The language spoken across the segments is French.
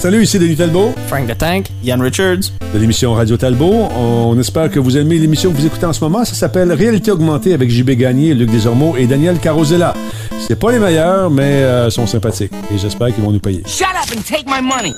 Salut, ici Denis Talbot. Frank the Tank. Yann Richards. De l'émission Radio Talbot. On espère que vous aimez l'émission que vous écoutez en ce moment. Ça s'appelle Réalité augmentée avec JB Gagné, Luc Desormeaux et Daniel Carosella. C'est pas les meilleurs, mais sont sympathiques. Et j'espère qu'ils vont nous payer. Shut up and take my money!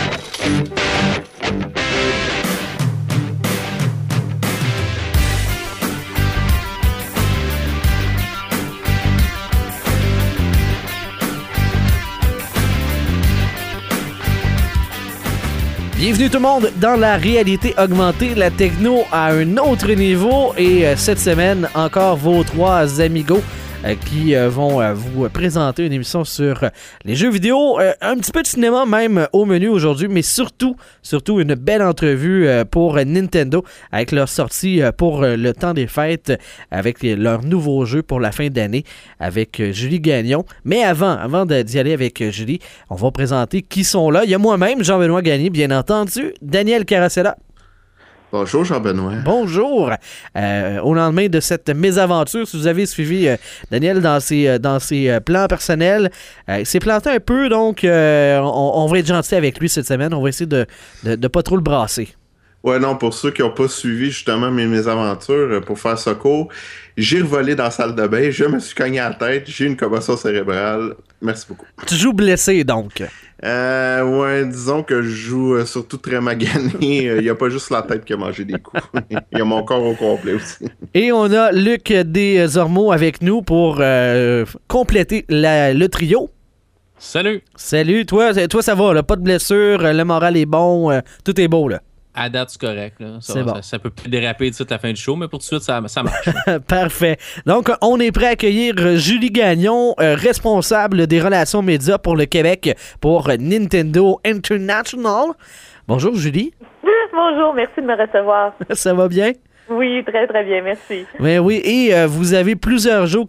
Bienvenue tout le monde dans la réalité augmentée, la techno à un autre niveau et cette semaine encore vos trois amigos qui vont vous présenter une émission sur les jeux vidéo, un petit peu de cinéma même au menu aujourd'hui, mais surtout une belle entrevue pour Nintendo avec leur sortie pour le temps des fêtes avec leur nouveau jeu pour la fin d'année avec Julie Gagnon. Mais avant d'y aller avec Julie, on va présenter qui sont là. Il y a moi-même, Jean-Benoît Gagné, bien entendu, Daniel Carosella. Bonjour Jean-Benoît. Bonjour. Au lendemain de cette mésaventure, si vous avez suivi Daniel dans ses plans personnels, il s'est planté un peu, donc on va être gentil avec lui cette semaine. On va essayer de pas trop le brasser. Ouais, non, pour ceux qui n'ont pas suivi justement mes mésaventures, pour faire ça court, j'ai revolé dans la salle de bain, je me suis cogné à la tête, j'ai eu une commotion cérébrale. Merci beaucoup. Tu joues blessé, donc? Ouais, disons que je joue surtout très magané. Il n'y a pas juste la tête qui a mangé des coups. Il y a mon corps au complet aussi. Et on a Luc Desormeaux avec nous pour compléter le trio. Salut! Salut, toi ça va, là, pas de blessure, le moral est bon, tout est beau, là. À date, c'est correct. Là. Ça peut plus déraper de suite à la fin du show, mais pour tout de suite, ça marche. Parfait. Donc, on est prêt à accueillir Julie Gagnon, responsable des relations médias pour le Québec pour Nintendo International. Bonjour, Julie. Bonjour, merci de me recevoir. Ça va bien? Oui, très, très bien, merci. Mais oui, et vous avez plusieurs jeux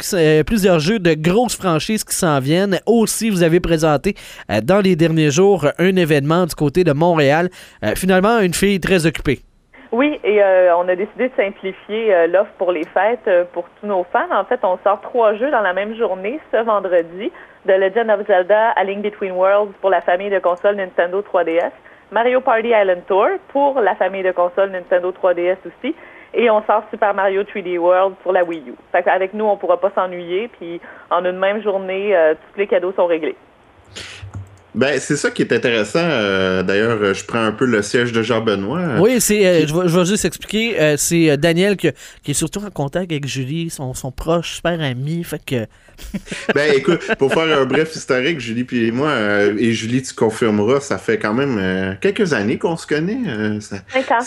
de grosses franchises qui s'en viennent. Aussi, vous avez présenté dans les derniers jours un événement du côté de Montréal. Finalement, une fille très occupée. Oui, et on a décidé de simplifier l'offre pour les fêtes pour tous nos fans. En fait, on sort 3 jeux dans la même journée, ce vendredi. The Legend of Zelda, A Link Between Worlds pour la famille de consoles Nintendo 3DS. Mario Party Island Tour pour la famille de consoles Nintendo 3DS aussi. Et on sort Super Mario 3D World pour la Wii U. Fait qu'avec nous, on pourra pas s'ennuyer. Puis en une même journée, tous les cadeaux sont réglés. Ben, c'est ça qui est intéressant. D'ailleurs, je prends un peu le siège de Jean-Benoît. Oui, c'est. Je vais juste expliquer. C'est Daniel qui est surtout en contact avec Julie, son proche, super ami. Fait que. Ben, écoute, pour faire un bref historique, Julie puis moi, et Julie, tu confirmeras, ça fait quand même quelques années qu'on se connaît. 5 ans.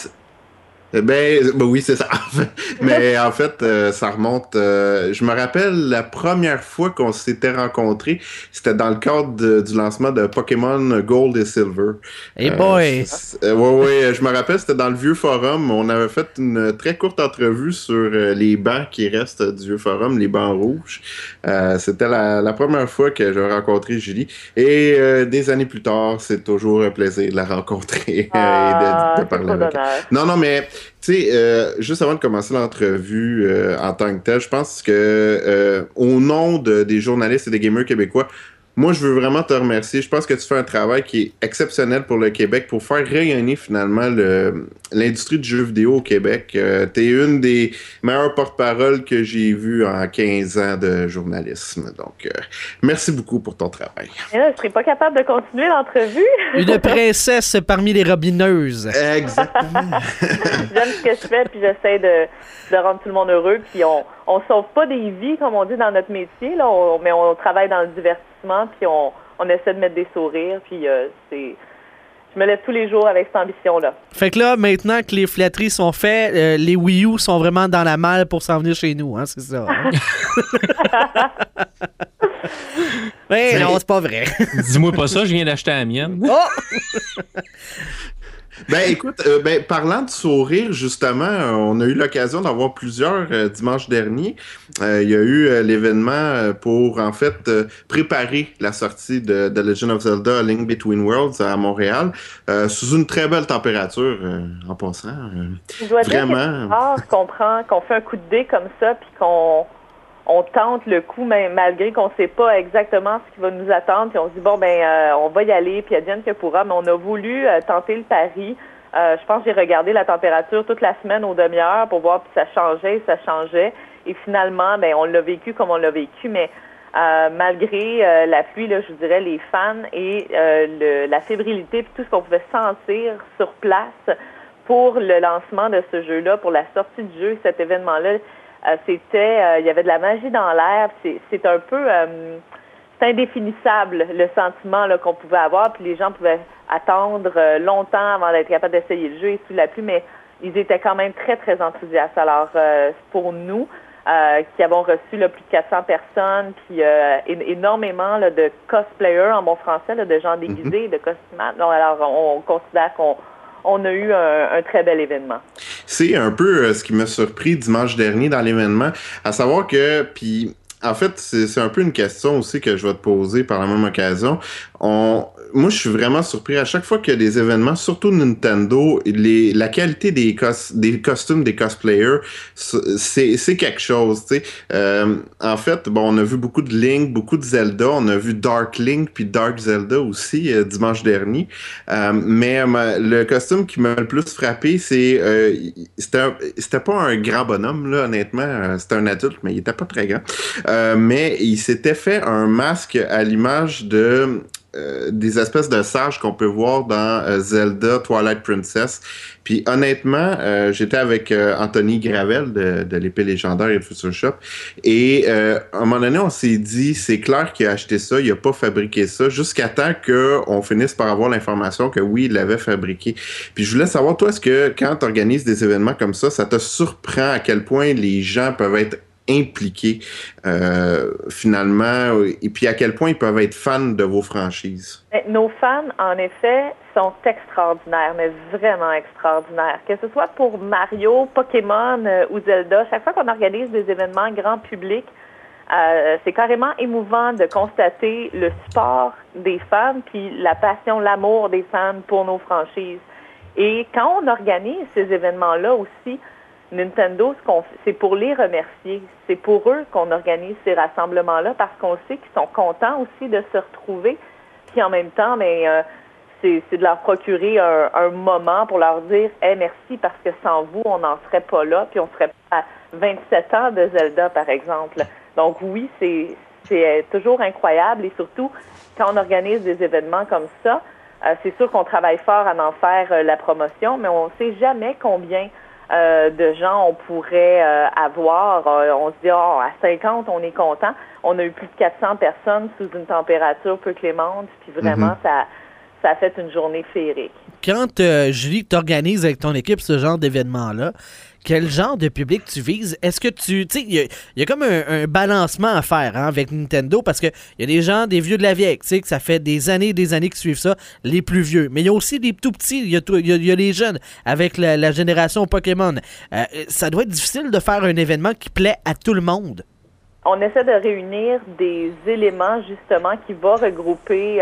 Ben oui, c'est ça. Mais en fait, ça remonte. Je me rappelle la première fois qu'on s'était rencontrés, c'était dans le cadre du lancement de Pokémon Gold et Silver. Hey boy! Ouais, je me rappelle, c'était dans le vieux forum. On avait fait une très courte entrevue sur les bancs qui restent du vieux forum, les bancs rouges. C'était la première fois que j'ai rencontré Julie. Et des années plus tard, c'est toujours un plaisir de la rencontrer et de parler avec elle. Non, mais tu sais, juste avant de commencer l'entrevue en tant que tel, je pense que au nom des journalistes et des gamers québécois, moi, je veux vraiment te remercier. Je pense que tu fais un travail qui est exceptionnel pour le Québec, pour faire rayonner finalement l'industrie du jeu vidéo au Québec. T'es une des meilleures porte-paroles que j'ai vues en 15 ans de journalisme. Donc, merci beaucoup pour ton travail. Et là, je serais pas capable de continuer l'entrevue. Une princesse parmi les robineuses. Exactement. J'aime ce que je fais, puis j'essaie de rendre tout le monde heureux. Puis on sauve pas des vies, comme on dit dans notre métier, là, mais on travaille dans le divertissement, puis on essaie de mettre des sourires, puis je me lève tous les jours avec cette ambition-là. Fait que là, maintenant que les flatteries sont faites, les Wii U sont vraiment dans la malle pour s'en venir chez nous, hein, c'est ça. Hein? Mais non, c'est pas vrai. Dis-moi pas ça, je viens d'acheter la mienne. Oh! Ben écoute, parlant de sourire, justement, on a eu l'occasion d'en voir plusieurs dimanche dernier. Il y a eu l'événement pour, en fait, préparer la sortie de The Legend of Zelda A Link Between Worlds à Montréal, sous une très belle température, en passant. Je dois vraiment. dire que c'est rare qu'on fait un coup de dé comme ça, puis qu'on on tente le coup, même malgré qu'on ne sait pas exactement ce qui va nous attendre. Puis on se dit, bon, on va y aller, puis advienne que pourra. Mais on a voulu tenter le pari. Je pense que j'ai regardé la température toute la semaine aux demi-heures pour voir, puis ça changeait. Et finalement, on l'a vécu comme on l'a vécu. Mais malgré la pluie, là, je vous dirais, les fans et la fébrilité, puis tout ce qu'on pouvait sentir sur place pour le lancement de ce jeu-là, pour la sortie du jeu, cet événement-là, il y avait de la magie dans l'air. C'est un peu, c'est indéfinissable le sentiment là, qu'on pouvait avoir. Puis les gens pouvaient attendre longtemps avant d'être capables d'essayer le jeu et sous la pluie, mais ils étaient quand même très, très enthousiastes. Alors, pour nous, qui avons reçu là, plus de 400 personnes, puis énormément là, de cosplayers en bon français, là, de gens déguisés, de costumables. Alors, on considère qu'on a eu un très bel événement. C'est un peu ce qui m'a surpris dimanche dernier dans l'événement, à savoir que, puis en fait, c'est un peu une question aussi que je vais te poser par la même occasion. Moi, je suis vraiment surpris à chaque fois qu'il y a des événements, surtout Nintendo, la qualité des costumes des cosplayers, c'est quelque chose, tu sais. En fait, on a vu beaucoup de Link, beaucoup de Zelda, on a vu Dark Link puis Dark Zelda aussi dimanche dernier. Mais le costume qui m'a le plus frappé, c'était pas un grand bonhomme là, honnêtement, c'était un adulte, mais il était pas très grand. Mais il s'était fait un masque à l'image de des espèces de sages qu'on peut voir dans Zelda Twilight Princess. Puis honnêtement, j'étais avec Anthony Gravel de l'épée légendaire et de Future Shop. Et à un moment donné, on s'est dit, c'est clair qu'il a acheté ça, il a pas fabriqué ça, jusqu'à temps qu'on finisse par avoir l'information que oui, il l'avait fabriqué. Puis je voulais savoir, toi, est-ce que quand tu organises des événements comme ça te surprend à quel point les gens peuvent être impliqués finalement, et puis à quel point ils peuvent être fans de vos franchises? Nos fans, en effet, sont extraordinaires, mais vraiment extraordinaires. Que ce soit pour Mario, Pokémon ou Zelda, chaque fois qu'on organise des événements grand public, c'est carrément émouvant de constater le support des fans, puis la passion, l'amour des fans pour nos franchises. Et quand on organise ces événements-là aussi, Nintendo, c'est pour les remercier. C'est pour eux qu'on organise ces rassemblements-là parce qu'on sait qu'ils sont contents aussi de se retrouver. Puis en même temps, c'est de leur procurer un moment pour leur dire hey, merci parce que sans vous, on n'en serait pas là. Puis on serait pas à 27 ans de Zelda, par exemple. Donc oui, c'est toujours incroyable et surtout, quand on organise des événements comme ça, c'est sûr qu'on travaille fort à en faire la promotion, mais on ne sait jamais combien de gens on pourrait avoir. On se dit, à 50, on est content. On a eu plus de 400 personnes sous une température peu clémente, puis vraiment, ça a fait une journée féerique. Quand, Julie, tu organises avec ton équipe ce genre d'événement-là, quel genre de public tu vises? Est-ce que tu sais, il y a comme un balancement à faire avec Nintendo parce qu'il y a des gens, des vieux de la vieille, tu sais, que ça fait des années qui suivent ça, les plus vieux. Mais il y a aussi des tout petits, il y a les jeunes avec la génération Pokémon. Ça doit être difficile de faire un événement qui plaît à tout le monde. On essaie de réunir des éléments, justement, qui vont regrouper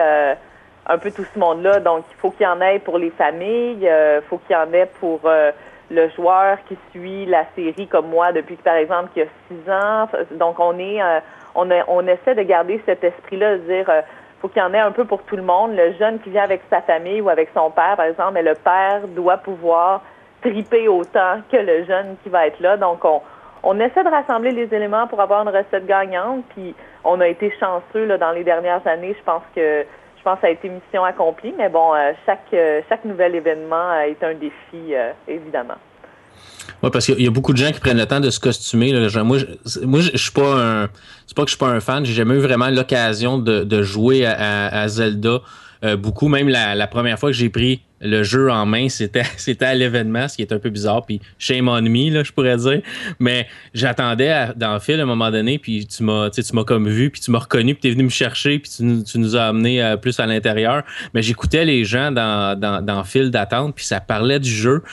un peu tout ce monde-là. Donc, il faut qu'il y en ait pour les familles, il faut qu'il y en ait pour le joueur qui suit la série comme moi depuis, par exemple, qui a 6 ans. Donc, on essaie de garder cet esprit-là, de dire faut qu'il y en ait un peu pour tout le monde. Le jeune qui vient avec sa famille ou avec son père, par exemple, mais le père doit pouvoir triper autant que le jeune qui va être là. Donc, on essaie de rassembler les éléments pour avoir une recette gagnante. Puis, on a été chanceux là, dans les dernières années. Je pense que ça a été mission accomplie, mais bon, chaque nouvel événement est un défi, évidemment. Oui, parce qu'il y a beaucoup de gens qui prennent le temps de se costumer. Là. Moi, je suis pas c'est pas que je suis pas un fan, j'ai jamais eu vraiment l'occasion de jouer à Zelda beaucoup. Même la première fois que j'ai pris le jeu en main, c'était à l'événement, ce qui est un peu bizarre, puis shame on me, là, je pourrais dire. Mais j'attendais dans le fil à un moment donné, puis tu m'as comme vu, puis tu m'as reconnu, puis tu es venu me chercher, puis tu nous as amené plus à l'intérieur. Mais j'écoutais les gens dans le fil d'attente, puis ça parlait du jeu. Puis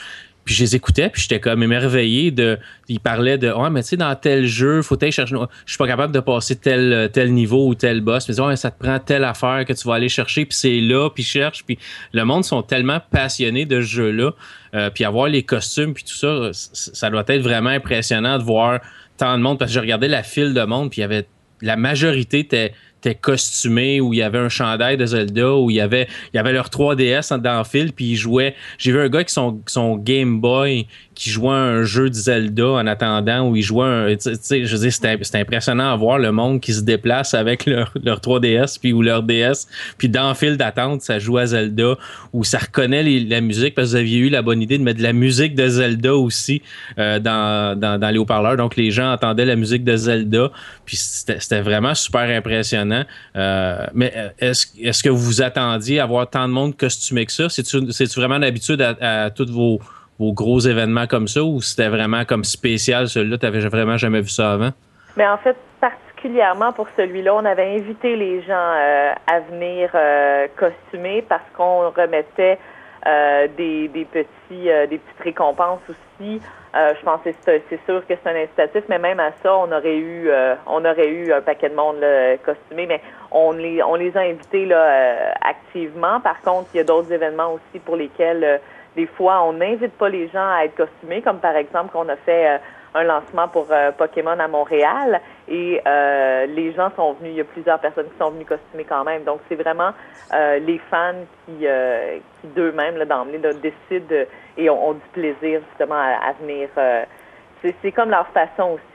Puis je les écoutais, puis j'étais comme émerveillé ils parlaient de mais tu sais, dans tel jeu, faut aller chercher. Je suis pas capable de passer tel niveau ou tel boss. Mais ça te prend telle affaire que tu vas aller chercher, puis c'est là, puis cherche. Puis le monde sont tellement passionnés de ce jeu-là. Puis avoir les costumes, puis tout ça, ça doit être vraiment impressionnant de voir tant de monde. Parce que je regardais la file de monde, puis il y avait la majorité était costumé, où il y avait un chandail de Zelda, où il y avait leur 3DS dans le fil, puis il jouait. J'ai vu un gars qui son Game Boy qui jouait un jeu de Zelda en attendant, où il jouait tu sais, je veux dire, c'était impressionnant à voir le monde qui se déplace avec leur 3DS puis ou leur DS, puis dans le fil d'attente, ça joue à Zelda, où ça reconnaît la musique, parce que vous aviez eu la bonne idée de mettre de la musique de Zelda aussi dans les haut-parleurs, donc les gens entendaient la musique de Zelda, puis c'était vraiment super impressionnant. Mais est-ce que vous vous attendiez à avoir tant de monde costumé que ça? C'est-tu vraiment d'habitude à tous vos gros événements comme ça, ou c'était vraiment comme spécial celui-là? Tu n'avais vraiment jamais vu ça avant? Mais en fait, particulièrement pour celui-là, on avait invité les gens à venir costumer, parce qu'on remettait des petites récompenses aussi. Je pense que c'est sûr que c'est un incitatif, mais même à ça, on aurait eu un paquet de monde là, costumé, mais on les a invités là, activement. Par contre, il y a d'autres événements aussi pour lesquels des fois on n'invite pas les gens à être costumés, comme par exemple qu'on a fait un lancement pour Pokémon à Montréal, et les gens sont venus, il y a plusieurs personnes qui sont venues costumer quand même. Donc c'est vraiment les fans qui d'eux-mêmes là, d'emblée là, décident et ont du plaisir justement à venir. C'est comme leur façon aussi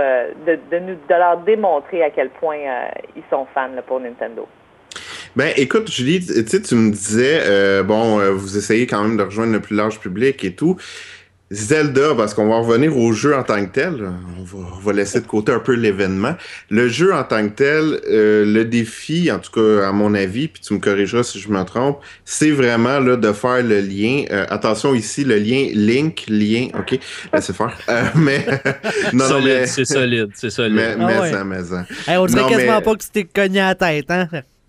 de leur démontrer à quel point ils sont fans là, pour Nintendo. Ben, écoute, Julie, tu me disais, vous essayez quand même de rejoindre le plus large public et tout. Zelda, parce qu'on va revenir au jeu en tant que tel, on va laisser de côté un peu l'événement. Le jeu en tant que tel, le défi, en tout cas à mon avis, puis tu me corrigeras si je me trompe, c'est vraiment là de faire le lien. Attention ici, le lien, ok, laissez faire. Mais non, solide, mais c'est solide. Mais Hey, on dirait non, quasiment pas que tu t'es cogné à la tête, hein?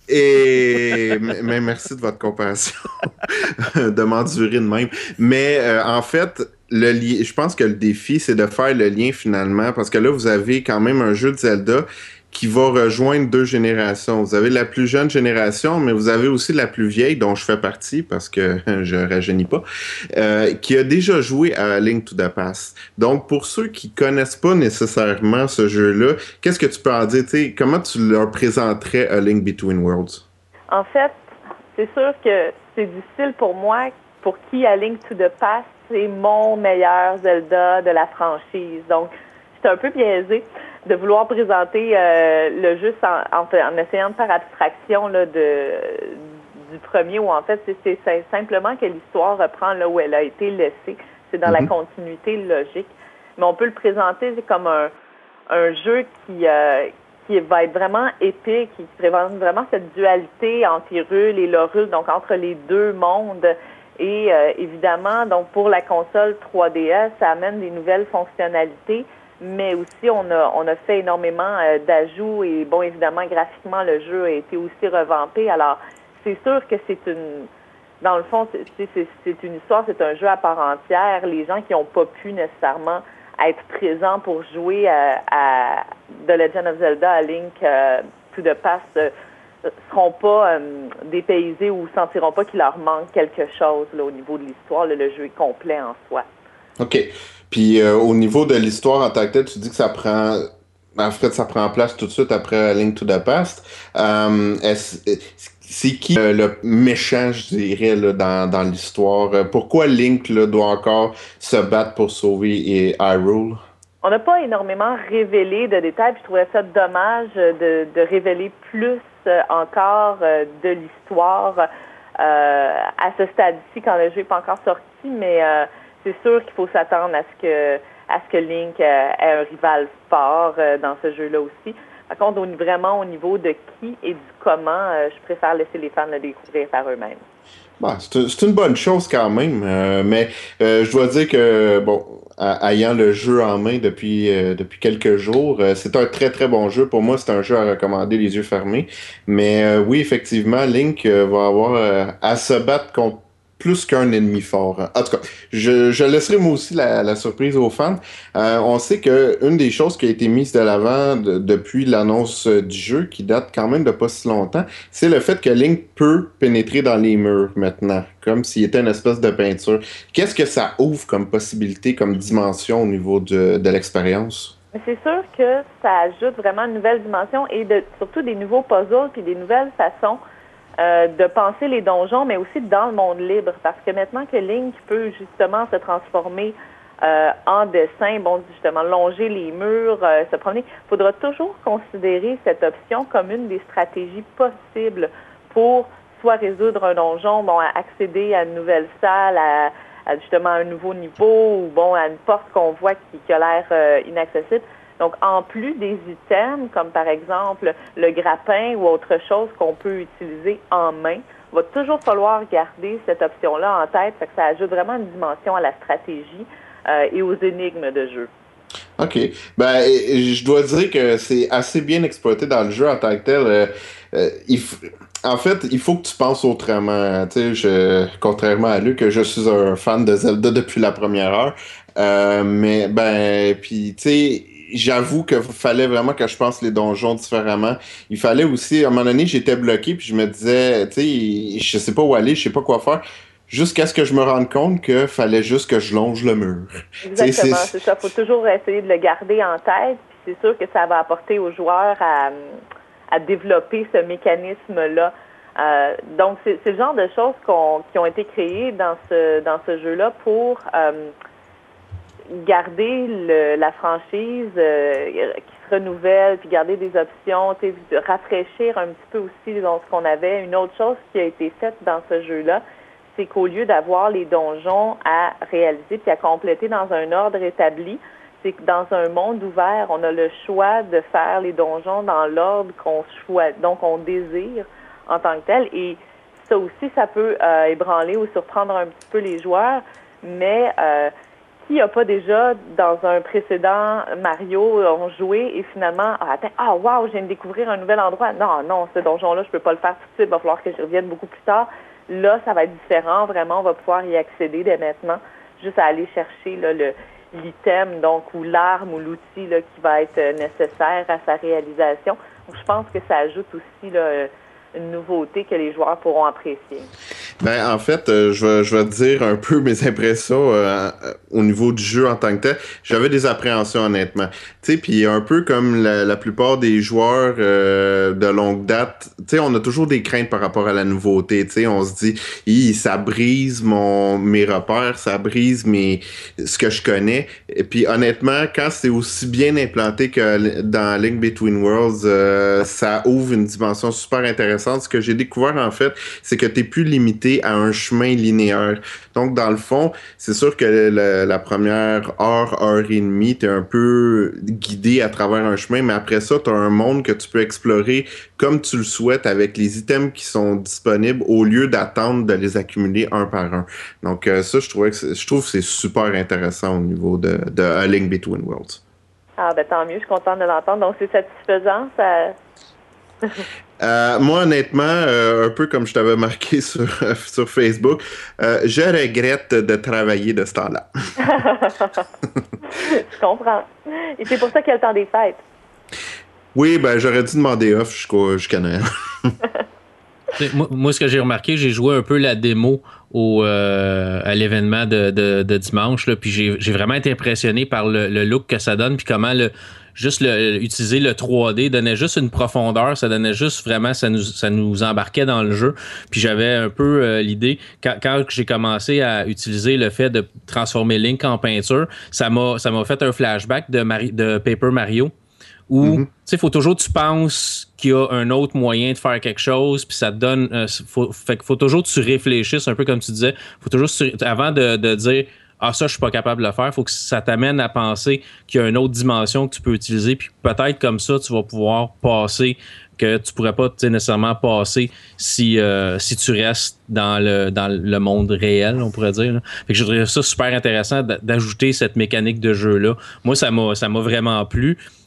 Mais merci de votre compassion de m'endurer de même. Mais en fait, je pense que le défi, c'est de faire le lien finalement, parce que là, vous avez quand même un jeu de Zelda qui va rejoindre deux générations. Vous avez la plus jeune génération, mais vous avez aussi la plus vieille, dont je fais partie, parce que je rajeunis pas, qui a déjà joué à Link to the Past. Donc, pour ceux qui connaissent pas nécessairement ce jeu-là, qu'est-ce que tu peux en dire? T'sais, comment tu leur présenterais A Link Between Worlds? En fait, c'est sûr que c'est difficile pour moi, pour qui A Link to the Past, c'est mon meilleur Zelda de la franchise. Donc, j'étais un peu biaisée de vouloir présenter le jeu en essayant de faire abstraction là, du premier, où en fait, c'est simplement que l'histoire reprend là où elle a été laissée. C'est dans la continuité logique. Mais on peut le présenter comme un jeu qui va être vraiment épique, qui présente vraiment cette dualité entre Hyrule et Lorule, donc entre les deux mondes. Et évidemment, donc pour la console 3DS, ça amène des nouvelles fonctionnalités, mais aussi on a fait énormément d'ajouts, et bon, évidemment, graphiquement, le jeu a été aussi revampé. Alors, c'est sûr que dans le fond, c'est une histoire, c'est un jeu à part entière. Les gens qui n'ont pas pu nécessairement être présents pour jouer à The Legend of Zelda, A Link to the Past, seront pas dépaysés ou sentiront pas qu'il leur manque quelque chose là, au niveau de l'histoire. Là, le jeu est complet en soi. OK. Puis au niveau de l'histoire en tant que tel, tu dis que ça prend... En fait, ça prend place tout de suite après A Link to the Past. C'est qui le méchant, je dirais, là, dans l'histoire? Pourquoi Link là, doit encore se battre pour sauver Hyrule? On n'a pas énormément révélé de détails, puis je trouvais ça dommage de révéler plus encore de l'histoire à ce stade-ci, quand le jeu n'est pas encore sorti, mais c'est sûr qu'il faut s'attendre à ce que Link ait un rival fort dans ce jeu-là aussi. Par contre, vraiment au niveau de qui et du comment, je préfère laisser les fans le découvrir par eux-mêmes. Bon, c'est une bonne chose quand même, mais je dois dire que, bon, ayant le jeu en main depuis quelques jours, c'est un très très bon jeu. Pour moi, c'est un jeu à recommander les yeux fermés. Mais oui, effectivement, Link va avoir à se battre contre plus qu'un ennemi fort. En tout cas, je laisserai moi aussi la surprise aux fans. On sait que une des choses qui a été mise de l'avant depuis l'annonce du jeu, qui date quand même de pas si longtemps, c'est le fait que Link peut pénétrer dans les murs maintenant, comme s'il était une espèce de peinture. Qu'est-ce que ça ouvre comme possibilité, comme dimension au niveau de l'expérience? C'est sûr que ça ajoute vraiment une nouvelle dimension et surtout des nouveaux puzzles puis des nouvelles façons de penser les donjons, mais aussi dans le monde libre. Parce que maintenant que Link peut justement se transformer en dessin, bon, justement, longer les murs, se promener, il faudra toujours considérer cette option comme une des stratégies possibles pour soit résoudre un donjon, bon, à accéder à une nouvelle salle, à justement un nouveau niveau ou bon, à une porte qu'on voit qui a l'air inaccessible. Donc, en plus des items, comme par exemple le grappin ou autre chose qu'on peut utiliser en main, il va toujours falloir garder cette option-là en tête, fait que ça ajoute vraiment une dimension à la stratégie et aux énigmes de jeu. OK. Ben, je dois dire que c'est assez bien exploité dans le jeu en tant que tel. En fait, il faut que tu penses autrement. Tu sais, contrairement à lui, que je suis un fan de Zelda depuis la première heure. Mais, ben, puis, tu sais, j'avoue qu'il fallait vraiment que je pense les donjons différemment. Il fallait aussi, à un moment donné, j'étais bloqué, puis je me disais, tu sais, je sais pas où aller, je sais pas quoi faire. Jusqu'à ce que je me rende compte qu'il fallait juste que je longe le mur. Exactement, c'est ça. Il faut toujours essayer de le garder en tête. Puis c'est sûr que ça va apporter aux joueurs à développer ce mécanisme-là. Donc, c'est le genre de choses qui ont été créées dans ce jeu-là pour garder la franchise qui se renouvelle, puis garder des options, rafraîchir un petit peu aussi dans ce qu'on avait. Une autre chose qui a été faite dans ce jeu-là, c'est qu'au lieu d'avoir les donjons à réaliser puis à compléter dans un ordre établi, c'est que dans un monde ouvert, on a le choix de faire les donjons dans l'ordre qu'on désire en tant que tel. Et ça aussi, ça peut ébranler ou surprendre un petit peu les joueurs, mais qui n'a pas déjà, dans un précédent Mario, ont joué et finalement, wow, je viens de découvrir un nouvel endroit. Non, ce donjon-là, je peux pas le faire tout de suite, il va falloir que je revienne beaucoup plus tard. Là, ça va être différent, vraiment, on va pouvoir y accéder dès maintenant, juste à aller chercher là, l'item, donc, ou l'arme ou l'outil là, qui va être nécessaire à sa réalisation. Donc, je pense que ça ajoute aussi là, une nouveauté que les joueurs pourront apprécier. Ben, en fait, je vais te dire un peu mes impressions au niveau du jeu en tant que tel. J'avais des appréhensions, honnêtement. Tu sais, puis un peu comme la plupart des joueurs de longue date, tu sais, on a toujours des craintes par rapport à la nouveauté. Tu sais, on se dit, ça brise mes repères, ça brise ce que je connais. Et puis, honnêtement, quand c'est aussi bien implanté que dans Link Between Worlds, ça ouvre une dimension super intéressante. Ce que j'ai découvert, en fait, c'est que t'es plus limité à un chemin linéaire. Donc, dans le fond, c'est sûr que la première heure et demie, t'es un peu guidé à travers un chemin, mais après ça, t'as un monde que tu peux explorer comme tu le souhaites avec les items qui sont disponibles au lieu d'attendre de les accumuler un par un. Donc, ça, je trouve que c'est super intéressant au niveau de A Link Between Worlds. Ah, ben tant mieux, je suis contente de l'entendre. Donc, c'est satisfaisant, ça... Moi, honnêtement, un peu comme je t'avais marqué sur Facebook, je regrette de travailler de ce temps-là. Je comprends. Et c'est pour ça qu'il y a le temps des fêtes. Oui, ben j'aurais dû demander off jusqu'à Noël. Moi, ce que j'ai remarqué, j'ai joué un peu la démo à l'événement de dimanche, là, puis j'ai vraiment été impressionné par le look que ça donne, puis comment utiliser le 3D donnait juste une profondeur, ça donnait juste vraiment, ça nous embarquait dans le jeu. Puis j'avais un peu l'idée, quand j'ai commencé à utiliser le fait de transformer Link en peinture, ça m'a fait un flashback de Paper Mario, où tu sais, faut toujours que tu penses qu'il y a un autre moyen de faire quelque chose, puis ça te donne... faut toujours que tu réfléchisses, un peu comme tu disais, faut toujours, avant de dire... ça, je suis pas capable de le faire. Il faut que ça t'amène à penser qu'il y a une autre dimension que tu peux utiliser. Puis peut-être comme ça, tu vas pouvoir passer que tu pourrais pas nécessairement passer si tu restes dans le monde réel, on pourrait dire. Là. Fait que je trouve ça super intéressant d'ajouter cette mécanique de jeu-là. Moi, ça m'a vraiment plu.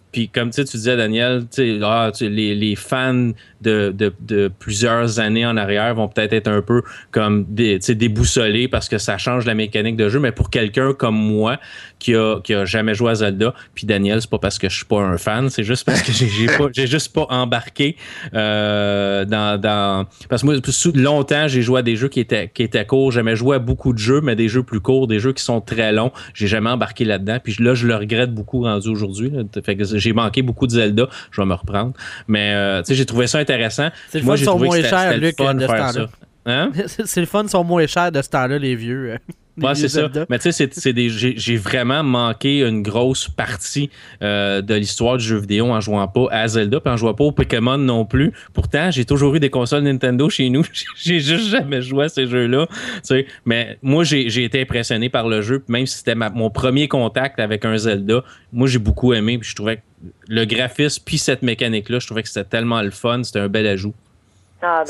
Puis comme tu disais, Daniel, les fans de plusieurs années en arrière vont peut-être être un peu comme déboussolés parce que ça change la mécanique de jeu. Mais pour quelqu'un comme moi qui a jamais joué à Zelda, puis Daniel, c'est pas parce que je suis pas un fan, c'est juste parce que j'ai juste pas embarqué parce que moi, longtemps, j'ai joué à des jeux qui étaient courts. J'aimais jouer à beaucoup de jeux, mais des jeux plus courts, des jeux qui sont très longs. J'ai jamais embarqué là-dedans. Puis là, je le regrette beaucoup rendu aujourd'hui. Fait que j'ai manqué beaucoup de Zelda. Je vais me reprendre. Mais j'ai trouvé ça intéressant. C'est le moi, fun, j'ai sont trouvé moins que c'était chers, le Luc, fun de de ce faire temps-là. ça. Hein? C'est le fun, sont moins chers de ce temps-là, les vieux. Ouais, c'est ça. Mais tu sais, j'ai vraiment manqué une grosse partie de l'histoire du jeu vidéo en jouant pas à Zelda puis en jouant pas au Pokémon non plus. Pourtant, j'ai toujours eu des consoles Nintendo chez nous. J'ai juste jamais joué à ces jeux-là. Tu sais, mais moi, j'ai été impressionné par le jeu. Puis même si c'était mon premier contact avec un Zelda, moi, j'ai beaucoup aimé. Puis je trouvais que le graphisme puis cette mécanique-là, je trouvais que c'était tellement le fun. C'était un bel ajout. Ah,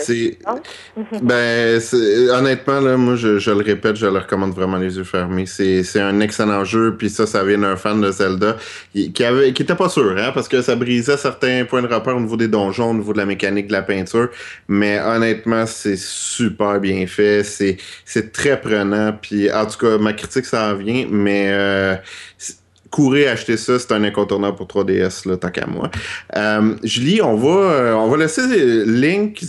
Honnêtement, là, moi, je le répète, je le recommande vraiment les yeux fermés. C'est un excellent jeu, puis ça vient d'un fan de Zelda qui était pas sûr, hein, parce que ça brisait certains points de rapport au niveau des donjons, au niveau de la mécanique de la peinture. Mais honnêtement, c'est super bien fait, c'est très prenant. Puis en tout cas, ma critique, ça en vient, mais courez acheter ça, c'est un incontournable pour 3DS, là, tant qu'à moi. Julie, on va laisser Link,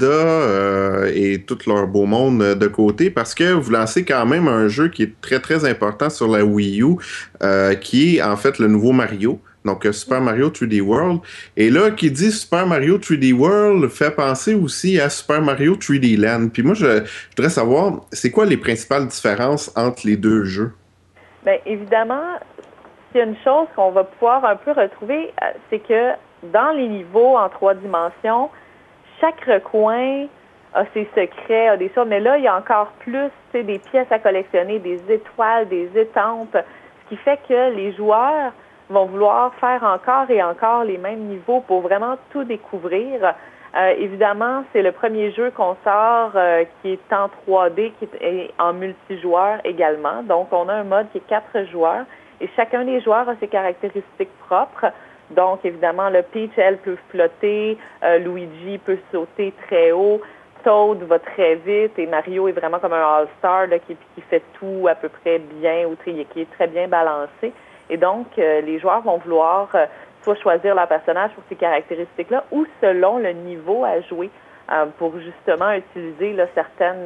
Zelda et tout leur beau monde de côté parce que vous lancez quand même un jeu qui est très très important sur la Wii U, qui est en fait le nouveau Mario. Donc, Super Mario 3D World. Et là, qui dit Super Mario 3D World fait penser aussi à Super Mario 3D Land. Puis moi, je voudrais savoir, c'est quoi les principales différences entre les deux jeux? Bien, évidemment, il y a une chose qu'on va pouvoir un peu retrouver, c'est que dans les niveaux en 3 dimensions, chaque recoin a ses secrets, a des choses, mais là, il y a encore plus des pièces à collectionner, des étoiles, des étampes, ce qui fait que les joueurs vont vouloir faire encore et encore les mêmes niveaux pour vraiment tout découvrir. Évidemment, c'est le premier jeu qu'on sort qui est en 3D, qui est en multijoueur également. Donc, on a un mode qui est 4 joueurs. Et chacun des joueurs a ses caractéristiques propres. Donc, évidemment, le Peach, elle, peut flotter. Luigi peut sauter très haut. Toad va très vite. Et Mario est vraiment comme un All-Star là, qui fait tout à peu près bien ou qui est très bien balancé. Et donc, les joueurs vont vouloir soit choisir leur personnage pour ces caractéristiques-là ou selon le niveau à jouer pour justement utiliser là, certaines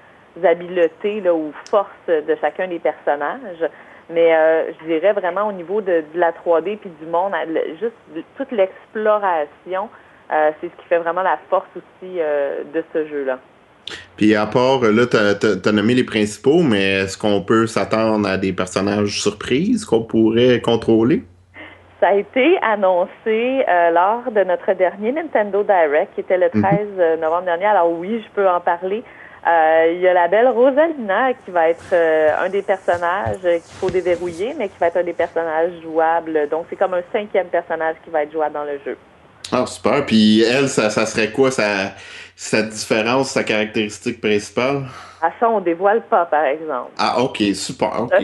habiletés là, ou forces de chacun des personnages. Mais je dirais vraiment au niveau de la 3D puis du monde, juste toute l'exploration, c'est ce qui fait vraiment la force aussi de ce jeu-là. Puis à part, là, t'as nommé les principaux, mais est-ce qu'on peut s'attendre à des personnages surprises qu'on pourrait contrôler? Ça a été annoncé lors de notre dernier Nintendo Direct, qui était le 13 novembre dernier. Alors oui, je peux en parler. Il y a la belle Rosalina qui va être un des personnages qu'il faut déverrouiller, mais qui va être un des personnages jouables. Donc, c'est comme un 5e personnage qui va être jouable dans le jeu. Ah, super. Puis elle, ça serait quoi sa différence, sa caractéristique principale? À ça, on dévoile pas, par exemple. Ah, OK, super. OK,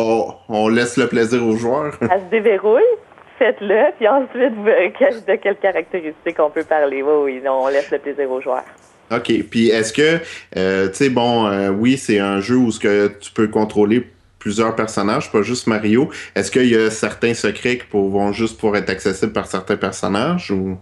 on laisse le plaisir aux joueurs. Elle se déverrouille, faites-le, puis ensuite, vous verrez de quelles caractéristiques on peut parler. Oui, non, on laisse le plaisir aux joueurs. OK. Puis est-ce que, tu sais, oui, c'est un jeu où tu peux contrôler plusieurs personnages, pas juste Mario. Est-ce qu'il y a certains secrets qui vont juste pouvoir être accessibles par certains personnages ou...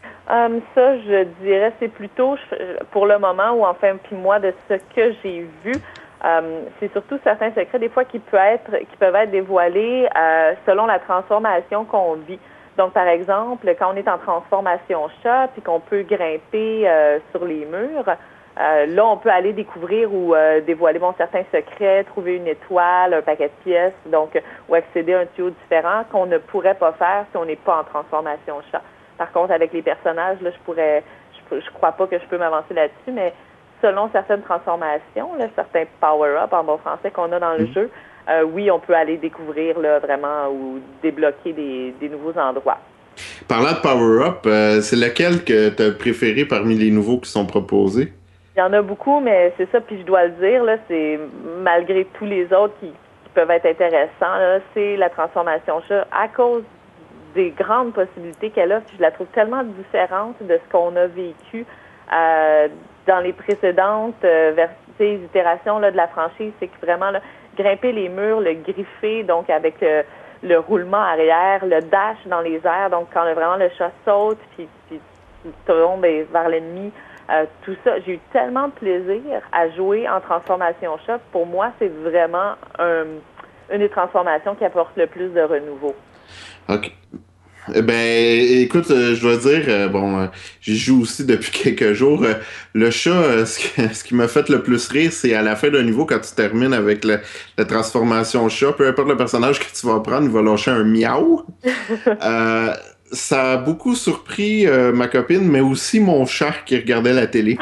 Ça, je dirais, c'est plutôt, pour le moment, ou enfin, puis moi, de ce que j'ai vu, c'est surtout certains secrets, des fois, qui peuvent être dévoilés selon la transformation qu'on vit. Donc, par exemple, quand on est en transformation chat, puis qu'on peut grimper sur les murs, là, on peut aller découvrir ou dévoiler certains secrets, trouver une étoile, un paquet de pièces, donc ou accéder à un tuyau différent qu'on ne pourrait pas faire si on n'est pas en transformation chat. Par contre, avec les personnages, là, je crois pas que je peux m'avancer là-dessus, mais selon certaines transformations, là, certains power-up en bon français qu'on a dans le jeu, oui, on peut aller découvrir là, vraiment ou débloquer des nouveaux endroits. Parlant de power-up, c'est lequel que tu as préféré parmi les nouveaux qui sont proposés? Il y en a beaucoup, mais c'est ça, puis je dois le dire, là, c'est malgré tous les autres qui peuvent être intéressants, là, c'est la transformation chat à cause des grandes possibilités qu'elle offre. Je la trouve tellement différente de ce qu'on a vécu dans les précédentes itérations là, de la franchise. C'est que vraiment, là, grimper les murs, le griffer, donc avec le roulement arrière, le dash dans les airs, donc quand vraiment le chat saute, puis tombe vers l'ennemi, tout ça. J'ai eu tellement de plaisir à jouer en transformation chat. Pour moi, c'est vraiment une des transformations qui apporte le plus de renouveau. OK. Écoute, je dois dire, j'y joue aussi depuis quelques jours. Le chat, ce qui m'a fait le plus rire, c'est à la fin d'un niveau, quand tu termines avec la transformation chat, peu importe le personnage que tu vas prendre, il va lâcher un miaou. Ça a beaucoup surpris ma copine, mais aussi mon chat qui regardait la télé.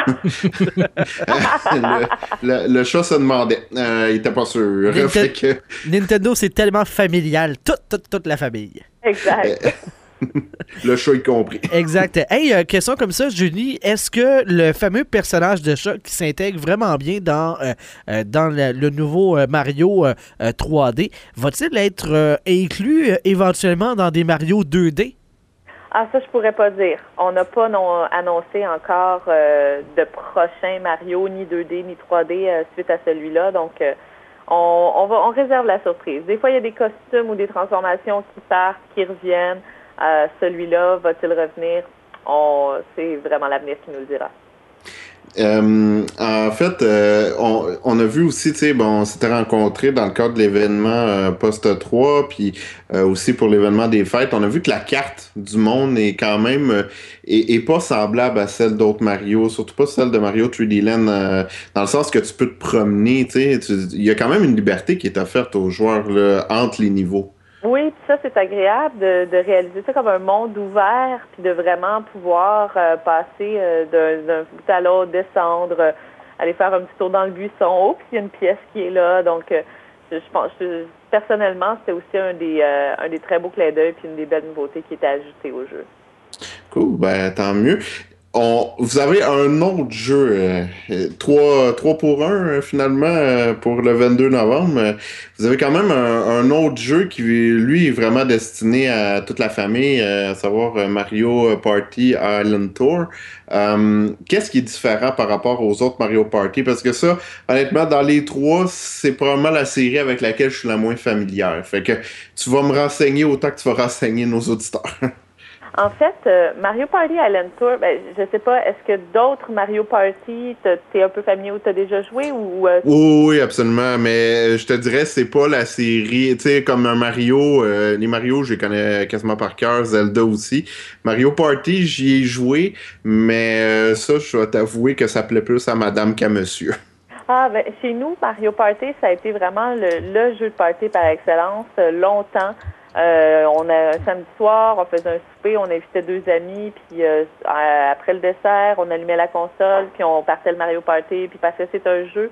le chat se demandait. Il était pas sûr. Nintendo, c'est tellement familial. Toute la famille. Exact. Le chat y compris. Exact. Hey, question comme ça, Julie. Est-ce que le fameux personnage de chat qui s'intègre vraiment bien dans le nouveau Mario 3D, va-t-il être inclus éventuellement dans des Mario 2D? Ah, ça, je pourrais pas dire. On n'a pas annoncé encore de prochain Mario, ni 2D, ni 3D suite à celui-là. Donc, on réserve la surprise. Des fois, il y a des costumes ou des transformations qui partent, qui reviennent. Celui-là, va-t-il revenir? C'est vraiment l'avenir qui nous le dira. En fait, on a vu aussi, tu sais, on s'était rencontrés dans le cadre de l'événement Post 3, puis aussi pour l'événement des fêtes, on a vu que la carte du monde est quand même est pas semblable à celle d'autres Mario, surtout pas celle de Mario 3D Land, dans le sens que tu peux te promener, tu sais, il y a quand même une liberté qui est offerte aux joueurs là, entre les niveaux. Oui, puis ça, c'est agréable de réaliser ça comme un monde ouvert, puis de vraiment pouvoir passer d'un bout à l'autre, descendre, aller faire un petit tour dans le buisson. Oh, puis il y a une pièce qui est là. Donc, je pense, personnellement, c'était aussi un des très beaux clins d'œil, puis une des belles nouveautés qui était ajoutée au jeu. Cool, tant mieux. Vous avez un autre jeu, 3 pour 1 finalement pour le 22 novembre. Vous avez quand même un autre jeu qui, lui, est vraiment destiné à toute la famille, à savoir Mario Party Island Tour. Qu'est-ce qui est différent par rapport aux autres Mario Party? Parce que ça, honnêtement, dans les 3, c'est probablement la série avec laquelle je suis la moins familière. Fait que tu vas me renseigner autant que tu vas renseigner nos auditeurs. En fait, Mario Party Island Tour, je sais pas, est-ce que d'autres Mario Party, t'es un peu familier ou t'as déjà joué ou Oui, absolument, mais je te dirais, c'est pas la série, tu sais, comme un Mario, les Mario, je les connais quasiment par cœur, Zelda aussi. Mario Party, j'y ai joué, mais ça, je dois t'avouer que ça plaît plus à madame qu'à monsieur. Ah, chez nous, Mario Party, ça a été vraiment le jeu de party par excellence, longtemps. On a un samedi soir, on faisait un souper, on invitait 2 amis, puis après le dessert, on allumait la console, puis on partait le Mario Party, puis parce que c'est un jeu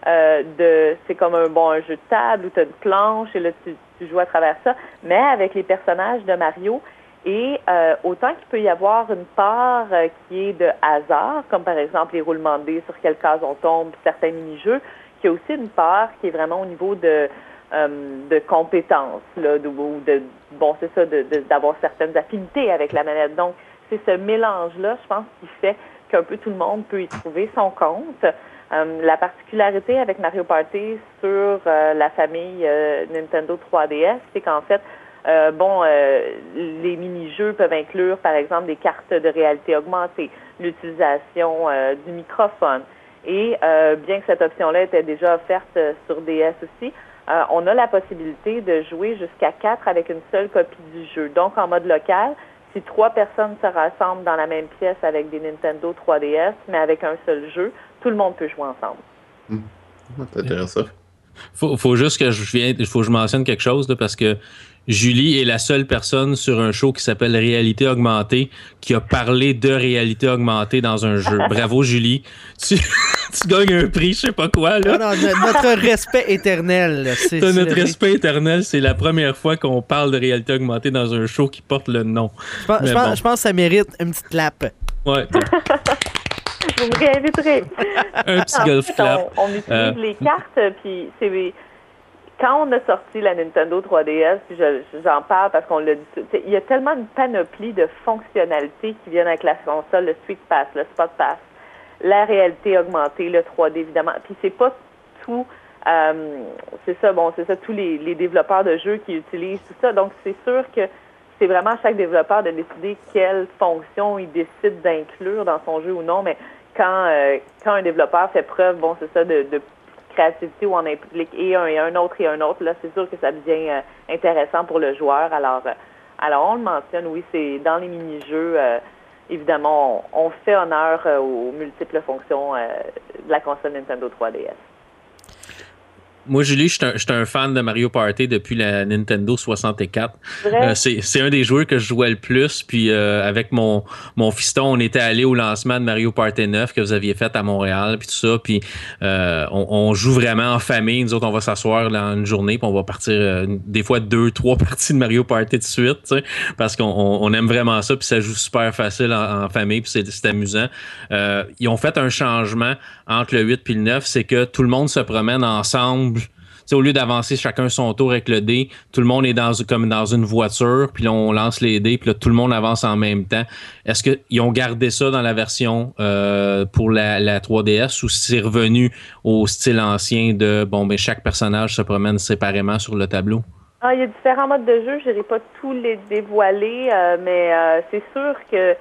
c'est comme un jeu de table où tu as une planche et là tu joues à travers ça, mais avec les personnages de Mario. Et autant qu'il peut y avoir une part qui est de hasard, comme par exemple les roulements de dés, sur quelle case on tombe, certains mini-jeux, qu'il y a aussi une part qui est vraiment au niveau de compétences, là, c'est ça, d'avoir certaines affinités avec la manette. Donc, c'est ce mélange-là, je pense, qui fait qu'un peu tout le monde peut y trouver son compte. La particularité avec Mario Party sur la famille Nintendo 3DS, c'est qu'en fait, les mini-jeux peuvent inclure, par exemple, des cartes de réalité augmentée, l'utilisation du microphone. Et bien que cette option-là était déjà offerte sur DS aussi, on a la possibilité de jouer jusqu'à 4 avec une seule copie du jeu. Donc, en mode local, si 3 personnes se rassemblent dans la même pièce avec des Nintendo 3DS, mais avec un seul jeu, tout le monde peut jouer ensemble. C'est intéressant. Faut juste que je mentionne quelque chose là, parce que Julie est la seule personne sur un show qui s'appelle Réalité Augmentée qui a parlé de réalité augmentée dans un jeu. Bravo, Julie. Tu gagnes un prix, je sais pas quoi. Là. Non, notre respect éternel. Notre respect éternel, c'est la première fois qu'on parle de réalité augmentée dans un show qui porte le nom. Je pense que ça mérite une petite clap. Ouais. Vous me réinviterez. Un petit golf clap. On utilise les cartes, puis quand on a sorti la Nintendo 3DS, puis j'en parle parce qu'on l'a dit, il y a tellement une panoplie de fonctionnalités qui viennent avec la console, le Street Pass, le Spot Pass, la réalité augmentée, le 3D évidemment. Puis c'est pas tout, c'est ça, tous les développeurs de jeux qui utilisent tout ça. Donc c'est sûr que c'est vraiment à chaque développeur de décider quelle fonction il décide d'inclure dans son jeu ou non. Mais quand un développeur fait preuve, c'est ça, de créativité où on implique et un autre, là, c'est sûr que ça devient intéressant pour le joueur. Alors on le mentionne, oui, c'est dans les mini-jeux, évidemment, on fait honneur aux multiples fonctions de la console Nintendo 3DS. Moi, Julie, je suis un fan de Mario Party depuis la Nintendo 64. C'est un des jeux que je jouais le plus. Puis avec mon fiston, on était allé au lancement de Mario Party 9 que vous aviez fait à Montréal, puis tout ça. Puis on joue vraiment en famille. Nous autres, on va s'asseoir dans une journée, puis on va partir des fois 2-3 parties de Mario Party de suite, tu sais, parce qu'on aime vraiment ça. Puis ça joue super facile en famille, puis c'est amusant. Ils ont fait un changement entre le 8 et le 9, c'est que tout le monde se promène ensemble. T'sais, au lieu d'avancer chacun son tour avec le dé, tout le monde est comme dans une voiture, puis là, on lance les dés, puis là, tout le monde avance en même temps. Est-ce qu'ils ont gardé ça dans la version pour la 3DS ou c'est revenu au style ancien de, chaque personnage se promène séparément sur le tableau? Il y a différents modes de jeu, je n'irai pas tous les dévoiler, mais c'est sûr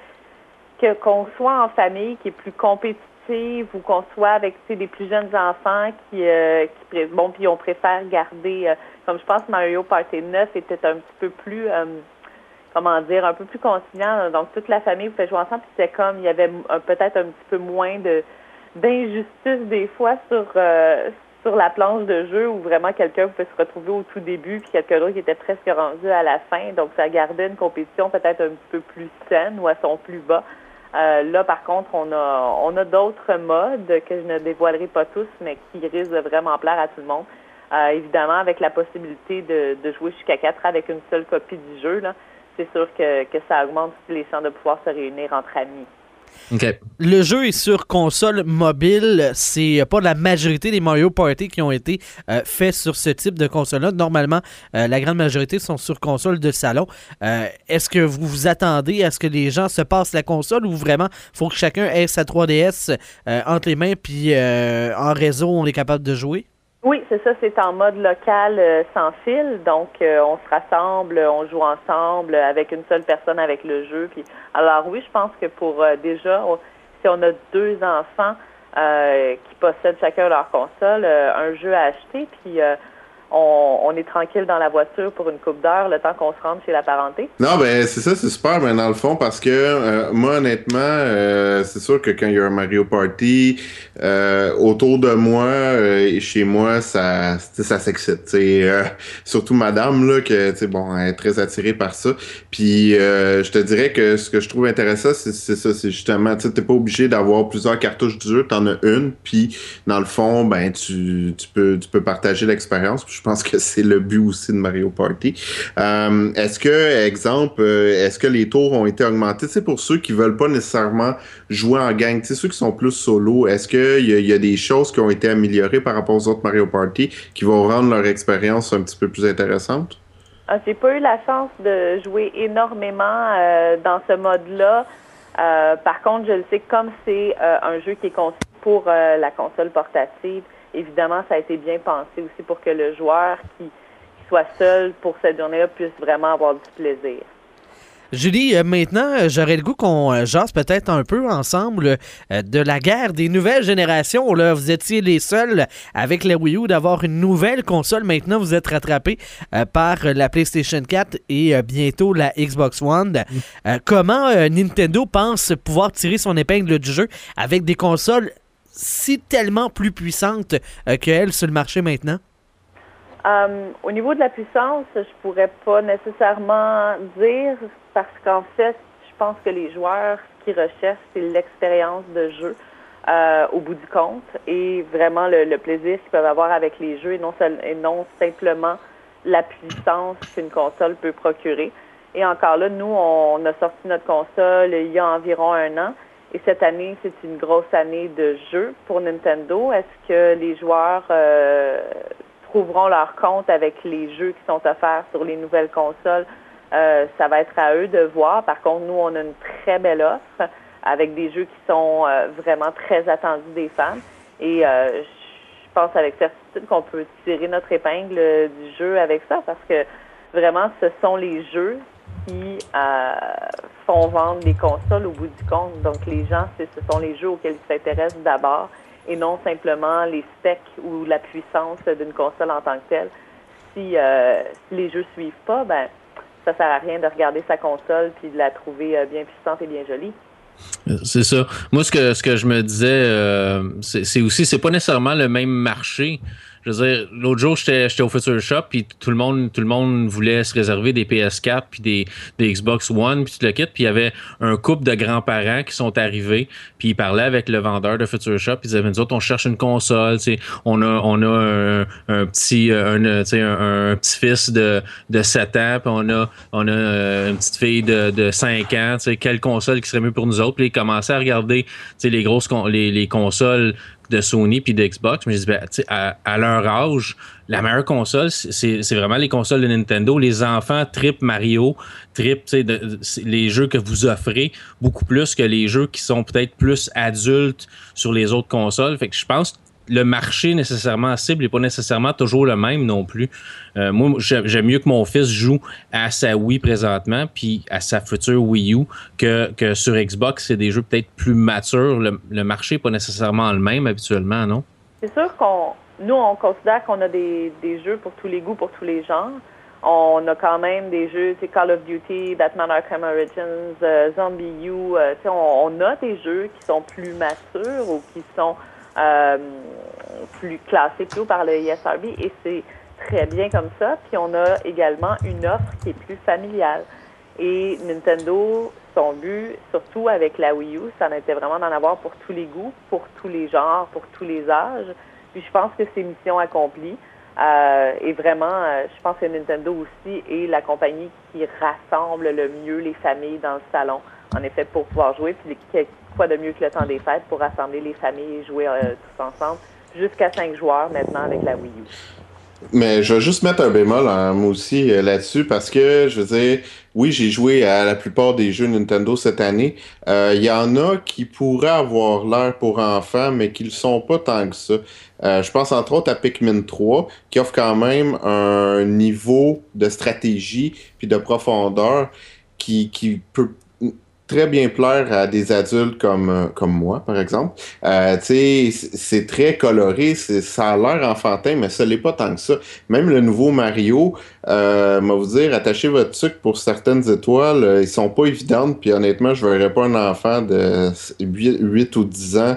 qu'on soit en famille qui est plus compétitif, ou qu'on soit avec des plus jeunes enfants puis on préfère garder, comme je pense Mario Party 9 était un petit peu plus, un peu plus conciliant, donc toute la famille pouvait jouer ensemble, puis c'était comme, il y avait peut-être un petit peu moins d'injustice des fois sur la planche de jeu où vraiment quelqu'un pouvait se retrouver au tout début puis quelqu'un d'autre qui était presque rendu à la fin, donc ça gardait une compétition peut-être un petit peu plus saine ou à son plus bas. Là, par contre, on a d'autres modes que je ne dévoilerai pas tous, mais qui risquent de vraiment plaire à tout le monde. Évidemment, avec la possibilité de jouer jusqu'à 4 avec une seule copie du jeu, là, c'est sûr que ça augmente les chances de pouvoir se réunir entre amis. Okay. Le jeu est sur console mobile. C'est pas la majorité des Mario Party qui ont été faits sur ce type de console-là. Normalement, la grande majorité sont sur console de salon. Est-ce que vous vous attendez à ce que les gens se passent la console ou vraiment il faut que chacun ait sa 3DS entre les mains puis en réseau, on est capable de jouer? Oui, c'est ça, c'est en mode local sans fil, donc on se rassemble, on joue ensemble avec une seule personne avec le jeu. Puis, alors oui, je pense que pour déjà, si on a 2 enfants qui possèdent chacun leur console, un jeu à acheter, puis on est tranquille dans la voiture pour une couple d'heures le temps qu'on se rende chez la parenté. Non, c'est ça, c'est super, mais dans le fond, parce que moi, honnêtement, c'est sûr que quand il y a un Mario Party, autour de moi et chez moi, ça s'excite. Surtout madame, là, que elle est très attirée par ça. Puis je te dirais que ce que je trouve intéressant, c'est ça, c'est justement, t'es pas obligé d'avoir plusieurs cartouches du jeu, t'en as une, puis dans le fond, tu peux partager l'expérience. Je pense que c'est le but aussi de Mario Party. Est-ce que les tours ont été augmentés? Pour ceux qui veulent pas nécessairement jouer en gang, ceux qui sont plus solo, est-ce qu'il y a des choses qui ont été améliorées par rapport aux autres Mario Party qui vont rendre leur expérience un petit peu plus intéressante? J'ai pas eu la chance de jouer énormément dans ce mode-là. Par contre, je le sais, comme c'est un jeu qui est conçu pour la console portative, évidemment, ça a été bien pensé aussi pour que le joueur qui soit seul pour cette journée-là puisse vraiment avoir du plaisir. Julie, maintenant, j'aurais le goût qu'on jase peut-être un peu ensemble de la guerre des nouvelles générations. Là, vous étiez les seuls avec la Wii U d'avoir une nouvelle console. Maintenant, vous êtes rattrapés par la PlayStation 4 et bientôt la Xbox One. Comment Nintendo pense pouvoir tirer son épingle du jeu avec des consoles si tellement plus puissantes qu'elles sur le marché maintenant? Au niveau de la puissance, je pourrais pas nécessairement dire parce qu'en fait, je pense que les joueurs, ce qu'ils recherchent, c'est l'expérience de jeu au bout du compte et vraiment le plaisir qu'ils peuvent avoir avec les jeux et non simplement la puissance qu'une console peut procurer. Et encore là, nous, on a sorti notre console il y a environ 1 an. Et cette année, c'est une grosse année de jeux pour Nintendo. Est-ce que les joueurs trouveront leur compte avec les jeux qui sont offerts sur les nouvelles consoles. Ça va être à eux de voir. Par contre, nous, on a une très belle offre avec des jeux qui sont vraiment très attendus des fans. Et je pense avec certitude qu'on peut tirer notre épingle du jeu avec ça parce que vraiment, ce sont les jeux qui font vendre les consoles au bout du compte. Donc, les gens, ce sont les jeux auxquels ils s'intéressent d'abord et non simplement les specs ou la puissance d'une console en tant que telle. Si les jeux suivent pas, ben ça sert à rien de regarder sa console puis de la trouver bien puissante et bien jolie. C'est ça. Moi, ce que je me disais, c'est pas nécessairement le même marché. Je veux dire, l'autre jour, j'étais au Future Shop, puis tout le monde voulait se réserver des PS4 puis des Xbox One, puis tout le kit. Puis il y avait un couple de grands-parents qui sont arrivés, puis ils parlaient avec le vendeur de Future Shop, puis ils disaient, nous autres, on cherche une console, tu sais, on a un petit-fils de 7 ans, puis on a une petite fille de 5 ans, tu sais, quelle console qui serait mieux pour nous autres? Puis ils commençaient à regarder, tu sais, les grosses les consoles de Sony puis de Xbox, mais je dis, ben, à leur âge, la meilleure console, c'est vraiment les consoles de Nintendo. Les enfants trippent Mario, trippent les jeux que vous offrez, beaucoup plus que les jeux qui sont peut-être plus adultes sur les autres consoles. Fait que je pense que le marché nécessairement cible n'est pas nécessairement toujours le même non plus. Moi, j'aime mieux que mon fils joue à sa Wii présentement puis à sa future Wii U que sur Xbox, c'est des jeux peut-être plus matures. Le marché n'est pas nécessairement le même habituellement, non? C'est sûr nous, on considère qu'on a des jeux pour tous les goûts, pour tous les genres. On a quand même des jeux, c'est Call of Duty, Batman Arkham Origins, Zombie U. On a des jeux qui sont plus matures ou qui sont plus classés plus haut par le ISRB et c'est très bien comme ça. Puis on a également une offre qui est plus familiale. Et Nintendo, son but, surtout avec la Wii U, ça en était vraiment d'en avoir pour tous les goûts, pour tous les genres, pour tous les âges. Puis je pense que c'est mission accomplie. Et vraiment, je pense que Nintendo aussi est la compagnie qui rassemble le mieux les familles dans le salon. En effet, pour pouvoir jouer. Puis quoi de mieux que le temps des fêtes pour rassembler les familles et jouer tous ensemble. Jusqu'à 5 joueurs maintenant avec la Wii U. Mais je vais juste mettre un bémol, moi aussi, là-dessus, parce que, je veux dire, oui, j'ai joué à la plupart des jeux Nintendo cette année. Il y en a qui pourraient avoir l'air pour enfants, mais qui le sont pas tant que ça. Je pense entre autres à Pikmin 3, qui offre quand même un niveau de stratégie puis de profondeur qui peut très bien plaire à des adultes comme moi, par exemple. Tu sais, c'est très coloré, ça a l'air enfantin, mais ça l'est pas tant que ça. Même le nouveau Mario, vous dire, attachez votre sucre pour certaines étoiles, ils sont pas évidentes, puis honnêtement, je verrais pas un enfant de 8 ou 10 ans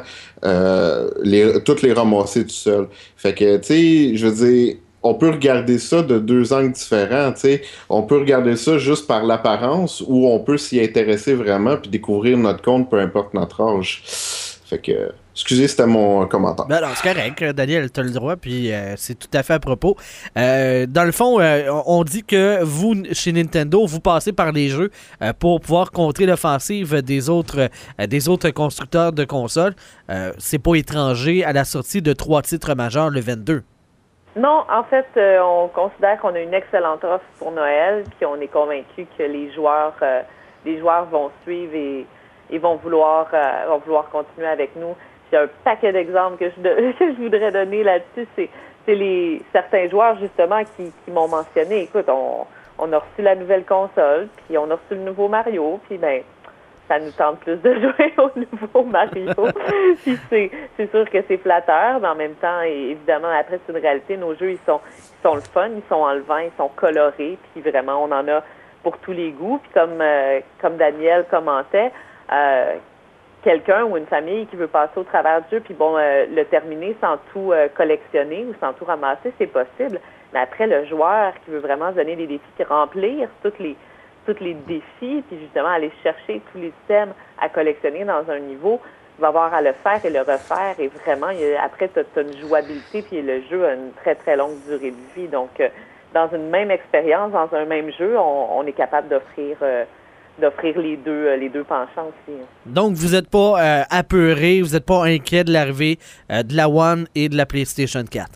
toutes les ramasser tout seul. Fait que, tu sais, je veux dire, on peut regarder ça de 2 angles différents, tu sais. On peut regarder ça juste par l'apparence ou on peut s'y intéresser vraiment puis découvrir notre compte, peu importe notre âge. Fait que, excusez, c'était mon commentaire. Ben non, c'est correct, Daniel, t'as le droit, puis c'est tout à fait à propos. Dans le fond, on dit que vous, chez Nintendo, vous passez par les jeux pour pouvoir contrer l'offensive des autres constructeurs de consoles. C'est pas étranger à la sortie de 3 titres majeurs le 22. Non, en fait, on considère qu'on a une excellente offre pour Noël, puis on est convaincu que les joueurs vont suivre et vont vouloir continuer avec nous. J'ai un paquet d'exemples que je voudrais donner là-dessus. C'est certains joueurs justement qui m'ont mentionné. Écoute, on a reçu la nouvelle console, puis on a reçu le nouveau Mario, puis ben ça nous tente plus de jouer au nouveau Mario. Puis c'est sûr que c'est flatteur, mais en même temps, évidemment, après, c'est une réalité. Nos jeux, ils sont le fun, ils sont enlevants, ils sont colorés, puis vraiment, on en a pour tous les goûts. Puis comme Daniel commentait, quelqu'un ou une famille qui veut passer au travers du jeu, puis le terminer sans tout collectionner ou sans tout ramasser, c'est possible. Mais après, le joueur qui veut vraiment se donner des défis, qui remplir tous les défis, puis justement aller chercher tous les thèmes à collectionner dans un niveau, va avoir à le faire et le refaire. Et vraiment, après, tu as une jouabilité, puis le jeu a une très, très longue durée de vie. Donc, dans une même expérience, dans un même jeu, on est capable d'offrir les deux penchants aussi. Donc, vous n'êtes pas apeuré, vous n'êtes pas inquiet de l'arrivée de la One et de la PlayStation 4?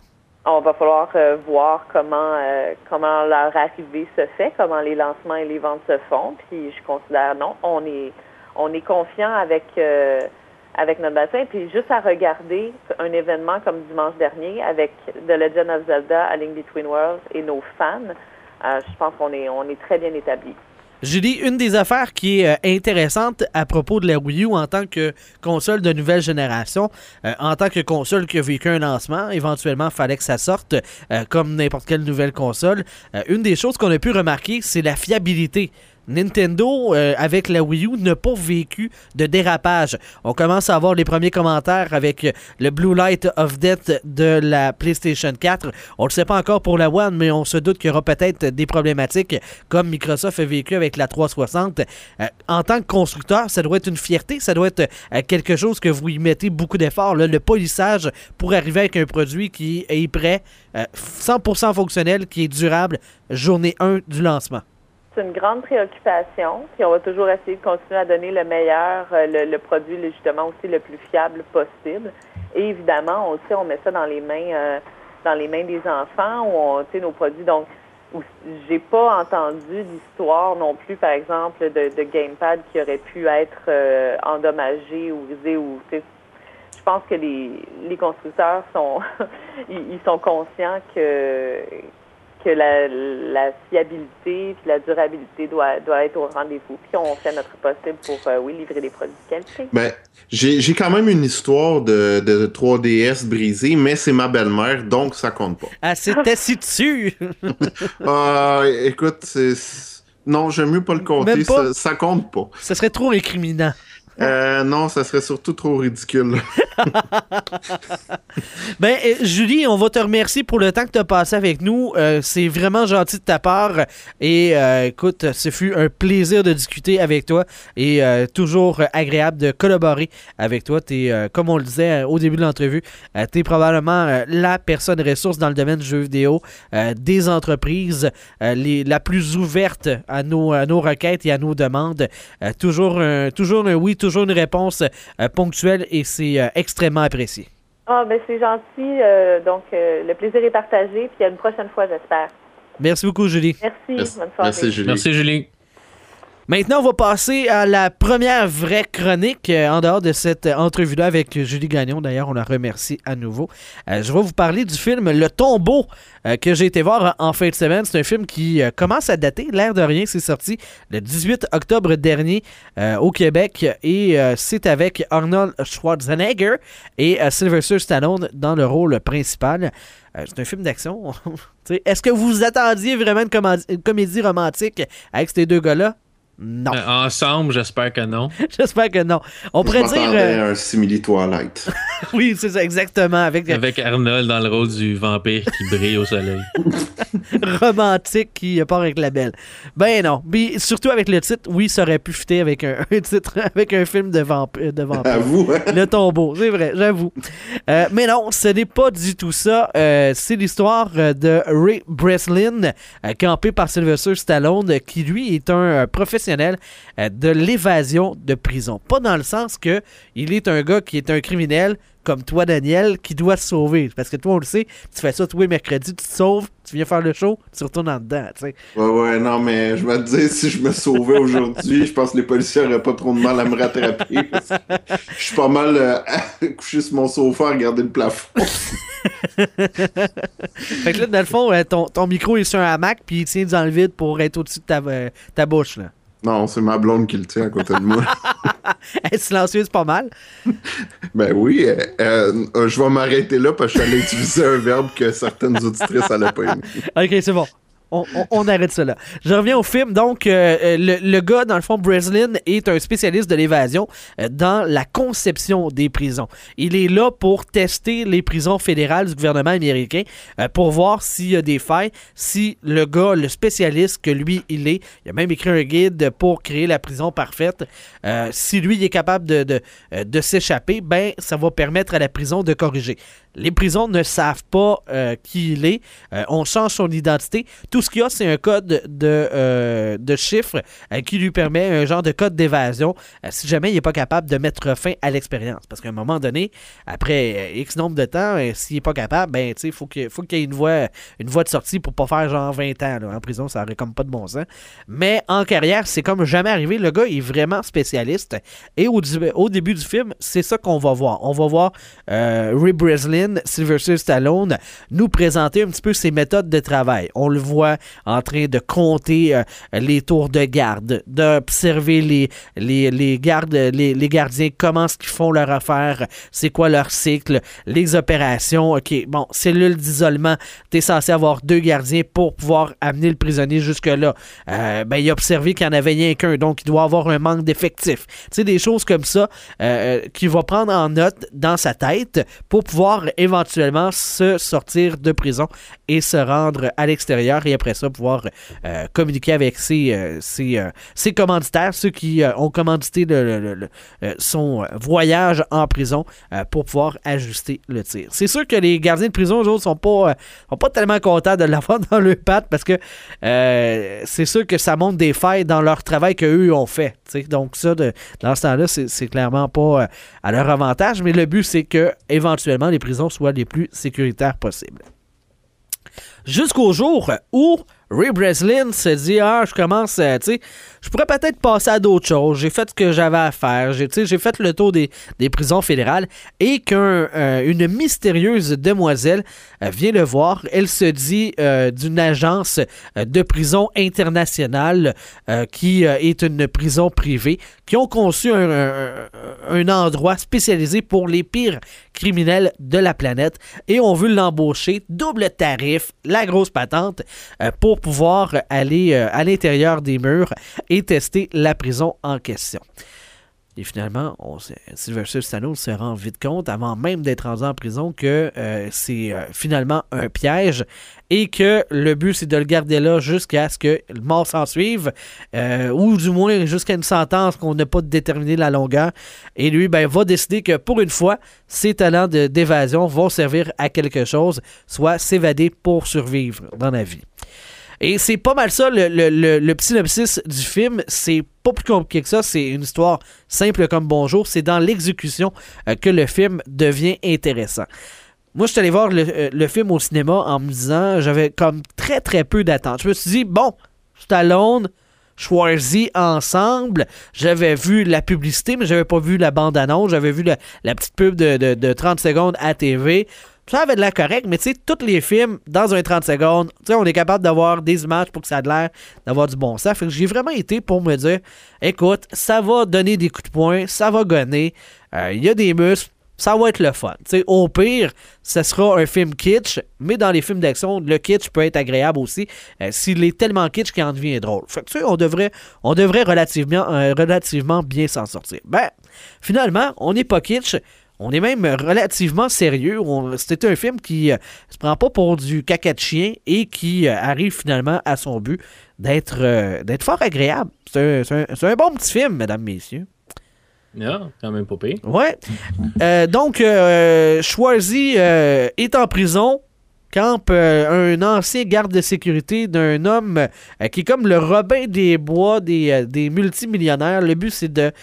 on va falloir voir comment leur arrivée se fait, comment les lancements et les ventes se font. Puis je considère non, on est confiant avec notre bassin. Puis juste à regarder un événement comme dimanche dernier avec The Legend of Zelda A Link Between Worlds et nos fans, je pense qu'on est très bien établis. Julie, une des affaires qui est intéressante à propos de la Wii U en tant que console de nouvelle génération, en tant que console qui a vécu un lancement, éventuellement, il fallait que ça sorte comme n'importe quelle nouvelle console. Une des choses qu'on a pu remarquer, c'est la fiabilité. Nintendo, avec la Wii U, n'a pas vécu de dérapage. On commence à avoir les premiers commentaires avec le Blue Light of Death de la PlayStation 4. On ne le sait pas encore pour la One, mais on se doute qu'il y aura peut-être des problématiques comme Microsoft a vécu avec la 360. En tant que constructeur, ça doit être une fierté, ça doit être quelque chose que vous y mettez beaucoup d'efforts, là, le polissage pour arriver avec un produit qui est prêt, 100% fonctionnel, qui est durable, journée 1 du lancement. C'est une grande préoccupation, puis on va toujours essayer de continuer à donner le meilleur, le produit justement aussi le plus fiable possible. Et évidemment, on met ça dans les mains des enfants, où nos produits. Donc, j'ai pas entendu d'histoire non plus, par exemple, de gamepad qui aurait pu être endommagé ou usé ou. Je pense que les constructeurs sont ils sont conscients que la fiabilité et la durabilité doit être au rendez-vous. Puis on fait notre possible pour, livrer des produits de qualité. Ben, j'ai quand même une histoire de 3DS brisée, mais c'est ma belle-mère, donc ça compte pas. Ah, c'est assis dessus! Écoute, non, j'aime mieux pas le compter, ça compte pas. Ça serait trop incriminant. Non, ça serait surtout trop ridicule. Julie, on va te remercier pour le temps que tu as passé avec nous. C'est vraiment gentil de ta part. Et écoute, ce fut un plaisir de discuter avec toi et toujours agréable de collaborer avec toi. Comme on le disait au début de l'entrevue, tu es probablement la personne ressource dans le domaine du jeu vidéo des entreprises, la plus ouverte à nos requêtes et à nos demandes. Toujours un oui, toujours une réponse ponctuelle et c'est extrêmement apprécié. C'est gentil. Donc, le plaisir est partagé. Puis à une prochaine fois, j'espère. Merci beaucoup, Julie. Merci. Bonne soirée. Merci, Julie. Merci, Julie. Maintenant, on va passer à la première vraie chronique en dehors de cette entrevue-là avec Julie Gagnon. D'ailleurs, on la remercie à nouveau. Je vais vous parler du film Le Tombeau que j'ai été voir en fin de semaine. C'est un film qui commence à dater. L'air de rien, c'est sorti le 18 octobre dernier au Québec et c'est avec Arnold Schwarzenegger et Sylvester Stallone dans le rôle principal. C'est un film d'action. Est-ce que vous attendiez vraiment une comédie romantique avec ces deux gars-là? Non. Ensemble, j'espère que non. J'espère que non. On pourrait dire un simili Twilight. Oui, c'est ça, exactement. Avec Arnold dans le rôle du vampire qui brille au soleil. Romantique qui part avec la belle. Ben non. Puis surtout avec le titre, oui, ça aurait pu fitter avec un titre, avec un film de vampire. Avoue, hein? Le Tombeau, c'est vrai, j'avoue. Mais non, ce n'est pas du tout ça. C'est l'histoire de Ray Breslin, campé par Sylvester Stallone, qui lui est un professionnel de l'évasion de prison. Pas dans le sens que il est un gars qui est un criminel comme toi, Daniel, qui doit se sauver. Parce que toi, on le sait, tu fais ça tous les mercredis, tu te sauves, tu viens faire le show, tu retournes en dedans, tu sais. Ouais, non, mais je vais te dire, si je me sauvais aujourd'hui, je pense que les policiers n'auraient pas trop de mal à me rattraper. Parce que je suis pas mal couché sur mon sofa à regarder le plafond. Fait que là, dans le fond, ton micro est sur un hamac, puis il tient dans le vide pour être au-dessus de ta bouche, là. Non, c'est ma blonde qui le tient à côté de moi. Elle est silencieuse pas mal. Ben oui, je vais m'arrêter là parce que j'allais utiliser un verbe que certaines auditrices n'allaient pas aimer. Ok, c'est bon. On arrête ça là. Je reviens au film. Donc, le gars, dans le fond, Breslin, est un spécialiste de l'évasion dans la conception des prisons. Il est là pour tester les prisons fédérales du gouvernement américain pour voir s'il y a des failles, si le gars, le spécialiste que lui, il a même écrit un guide pour créer la prison parfaite. Si lui, il est capable de s'échapper, ben, ça va permettre à la prison de corriger. Les prisons ne savent pas qui il est. On change son identité. Tout tout ce qu'il y a, c'est un code de chiffres qui lui permet un genre de code d'évasion si jamais il n'est pas capable de mettre fin à l'expérience. Parce qu'à un moment donné, après X nombre de temps, s'il n'est pas capable, ben, il faut qu'il y ait une voie de sortie pour pas faire genre 20 ans. Là. En prison, ça n'aurait comme pas de bon sens. Mais en carrière, c'est comme jamais arrivé. Le gars est vraiment spécialiste. Et au début du film, c'est ça qu'on va voir. On va voir Ray Breslin, Sylvester Stallone, nous présenter un petit peu ses méthodes de travail. On le voit en train de compter les tours de garde, d'observer les gardiens, comment est-ce qu'ils font leur affaire, c'est quoi leur cycle, les opérations. OK, bon, cellule d'isolement, t'es censé avoir 2 gardiens pour pouvoir amener le prisonnier jusque-là. Il a observé qu'il n'y en avait rien qu'un, donc il doit avoir un manque d'effectifs. Tu sais, des choses comme ça qu'il va prendre en note dans sa tête pour pouvoir éventuellement se sortir de prison et se rendre à l'extérieur et après ça pouvoir communiquer avec ses commanditaires, ceux qui ont commandité son voyage en prison pour pouvoir ajuster le tir. C'est sûr que les gardiens de prison, eux autres, sont pas tellement contents de l'avoir dans le patte parce que c'est sûr que ça montre des failles dans leur travail qu'eux ont fait. T'sais. Donc ça, dans ce temps-là, c'est clairement pas à leur avantage, mais le but, c'est que éventuellement les prisons soient les plus sécuritaires possibles. Jusqu'au jour où Ray Breslin se dit je commence, je pourrais peut-être passer à d'autres choses. J'ai fait ce que j'avais à faire. J'ai fait le tour des prisons fédérales et qu'une mystérieuse demoiselle vient le voir. Elle se dit d'une agence de prison internationale qui est une prison privée, qui ont conçu un endroit spécialisé pour les pires criminels de la planète et on veut l'embaucher, double tarif, la grosse patente, pour pouvoir aller à l'intérieur des murs et tester la prison en question. Et finalement, Sylvester Stallone se rend vite compte, avant même d'être rendu en prison, que c'est finalement un piège et que le but, c'est de le garder là jusqu'à ce que le mort s'en suive, ou du moins jusqu'à une sentence qu'on n'a pas déterminé la longueur. Et lui, va décider que pour une fois, ses talents d'évasion vont servir à quelque chose, soit s'évader pour survivre dans la vie. Et c'est pas mal ça, le petit synopsis du film. C'est pas plus compliqué que ça. C'est une histoire simple comme bonjour. C'est dans l'exécution que le film devient intéressant. Moi, je suis allé voir le film au cinéma en me disant, j'avais comme très très peu d'attente. Je me suis dit, bon, Stallone, Schwarzy ensemble, j'avais vu la publicité, mais j'avais pas vu la bande-annonce. J'avais vu la petite pub de 30 secondes à TV. Ça avait de l'air correct, mais tu sais, tous les films, dans un 30 secondes, tu sais, on est capable d'avoir des images pour que ça ait l'air d'avoir du bon sens. Fait que j'ai vraiment été pour me dire, écoute, ça va donner des coups de poing, ça va gonner, il y a des muscles, ça va être le fun. Tu sais, au pire, ça sera un film kitsch, mais dans les films d'action, le kitsch peut être agréable aussi, s'il est tellement kitsch qu'il en devient drôle. Fait que tu sais, on devrait relativement bien s'en sortir. Finalement, on n'est pas kitsch. On est même relativement sérieux. C'était un film qui se prend pas pour du caca de chien et qui arrive finalement à son but d'être fort agréable. C'est un bon petit film, mesdames, messieurs. Non, quand même pas pire. Ouais. Donc, Schwarzy est en prison. Campe un ancien garde de sécurité d'un homme qui est comme le Robin des Bois des multimillionnaires. Le but, c'est de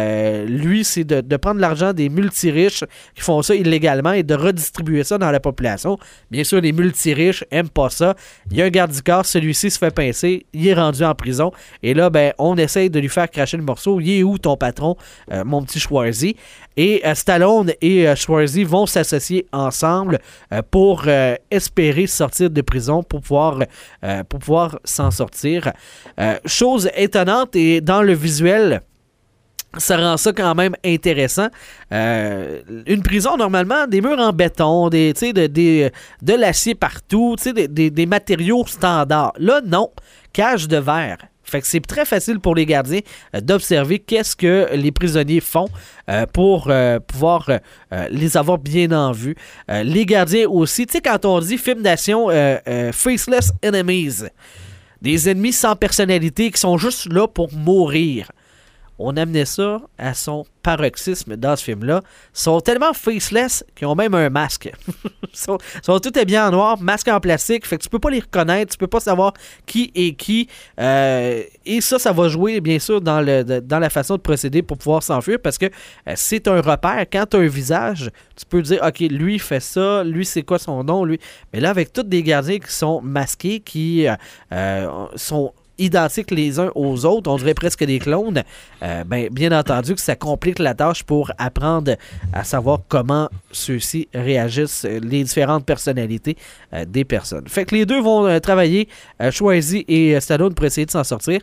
prendre l'argent des multiriches qui font ça illégalement et de redistribuer ça dans la population. Bien sûr, les multiriches aiment pas ça. Il y a un garde du corps, celui-ci se fait pincer, il est rendu en prison. Et là, on essaye de lui faire cracher le morceau. Il est où ton patron, mon petit Schwarzy? Et Stallone et Schwarzy vont s'associer ensemble pour espérer sortir de prison pour pouvoir s'en sortir. Chose étonnante, et dans le visuel, ça rend ça quand même intéressant. Une prison, normalement, des murs en béton, de l'acier partout, des matériaux standards. Là, non. Cage de verre. Fait que c'est très facile pour les gardiens d'observer qu'est-ce que les prisonniers font pour pouvoir les avoir bien en vue. Les gardiens aussi, tu sais, quand on dit film d'action Faceless Enemies, des ennemis sans personnalité qui sont juste là pour mourir. on amenait ça à son paroxysme dans ce film-là. Ils sont tellement faceless qu'ils ont même un masque. Ils sont tout habillés en noir, masque en plastique, fait que tu peux pas les reconnaître, tu peux pas savoir qui est qui. Et ça va jouer, bien sûr, dans la façon de procéder pour pouvoir s'enfuir, parce que c'est un repère. Quand tu as un visage, tu peux dire, OK, lui fait ça, lui c'est quoi son nom, lui. Mais là, avec tous des gardiens qui sont masqués, qui sont identiques les uns aux autres, on dirait presque des clones, bien entendu que ça complique la tâche pour apprendre à savoir comment ceux-ci réagissent, les différentes personnalités des personnes. Fait que les deux vont travailler, Schwarzy et Stallone, pour essayer de s'en sortir.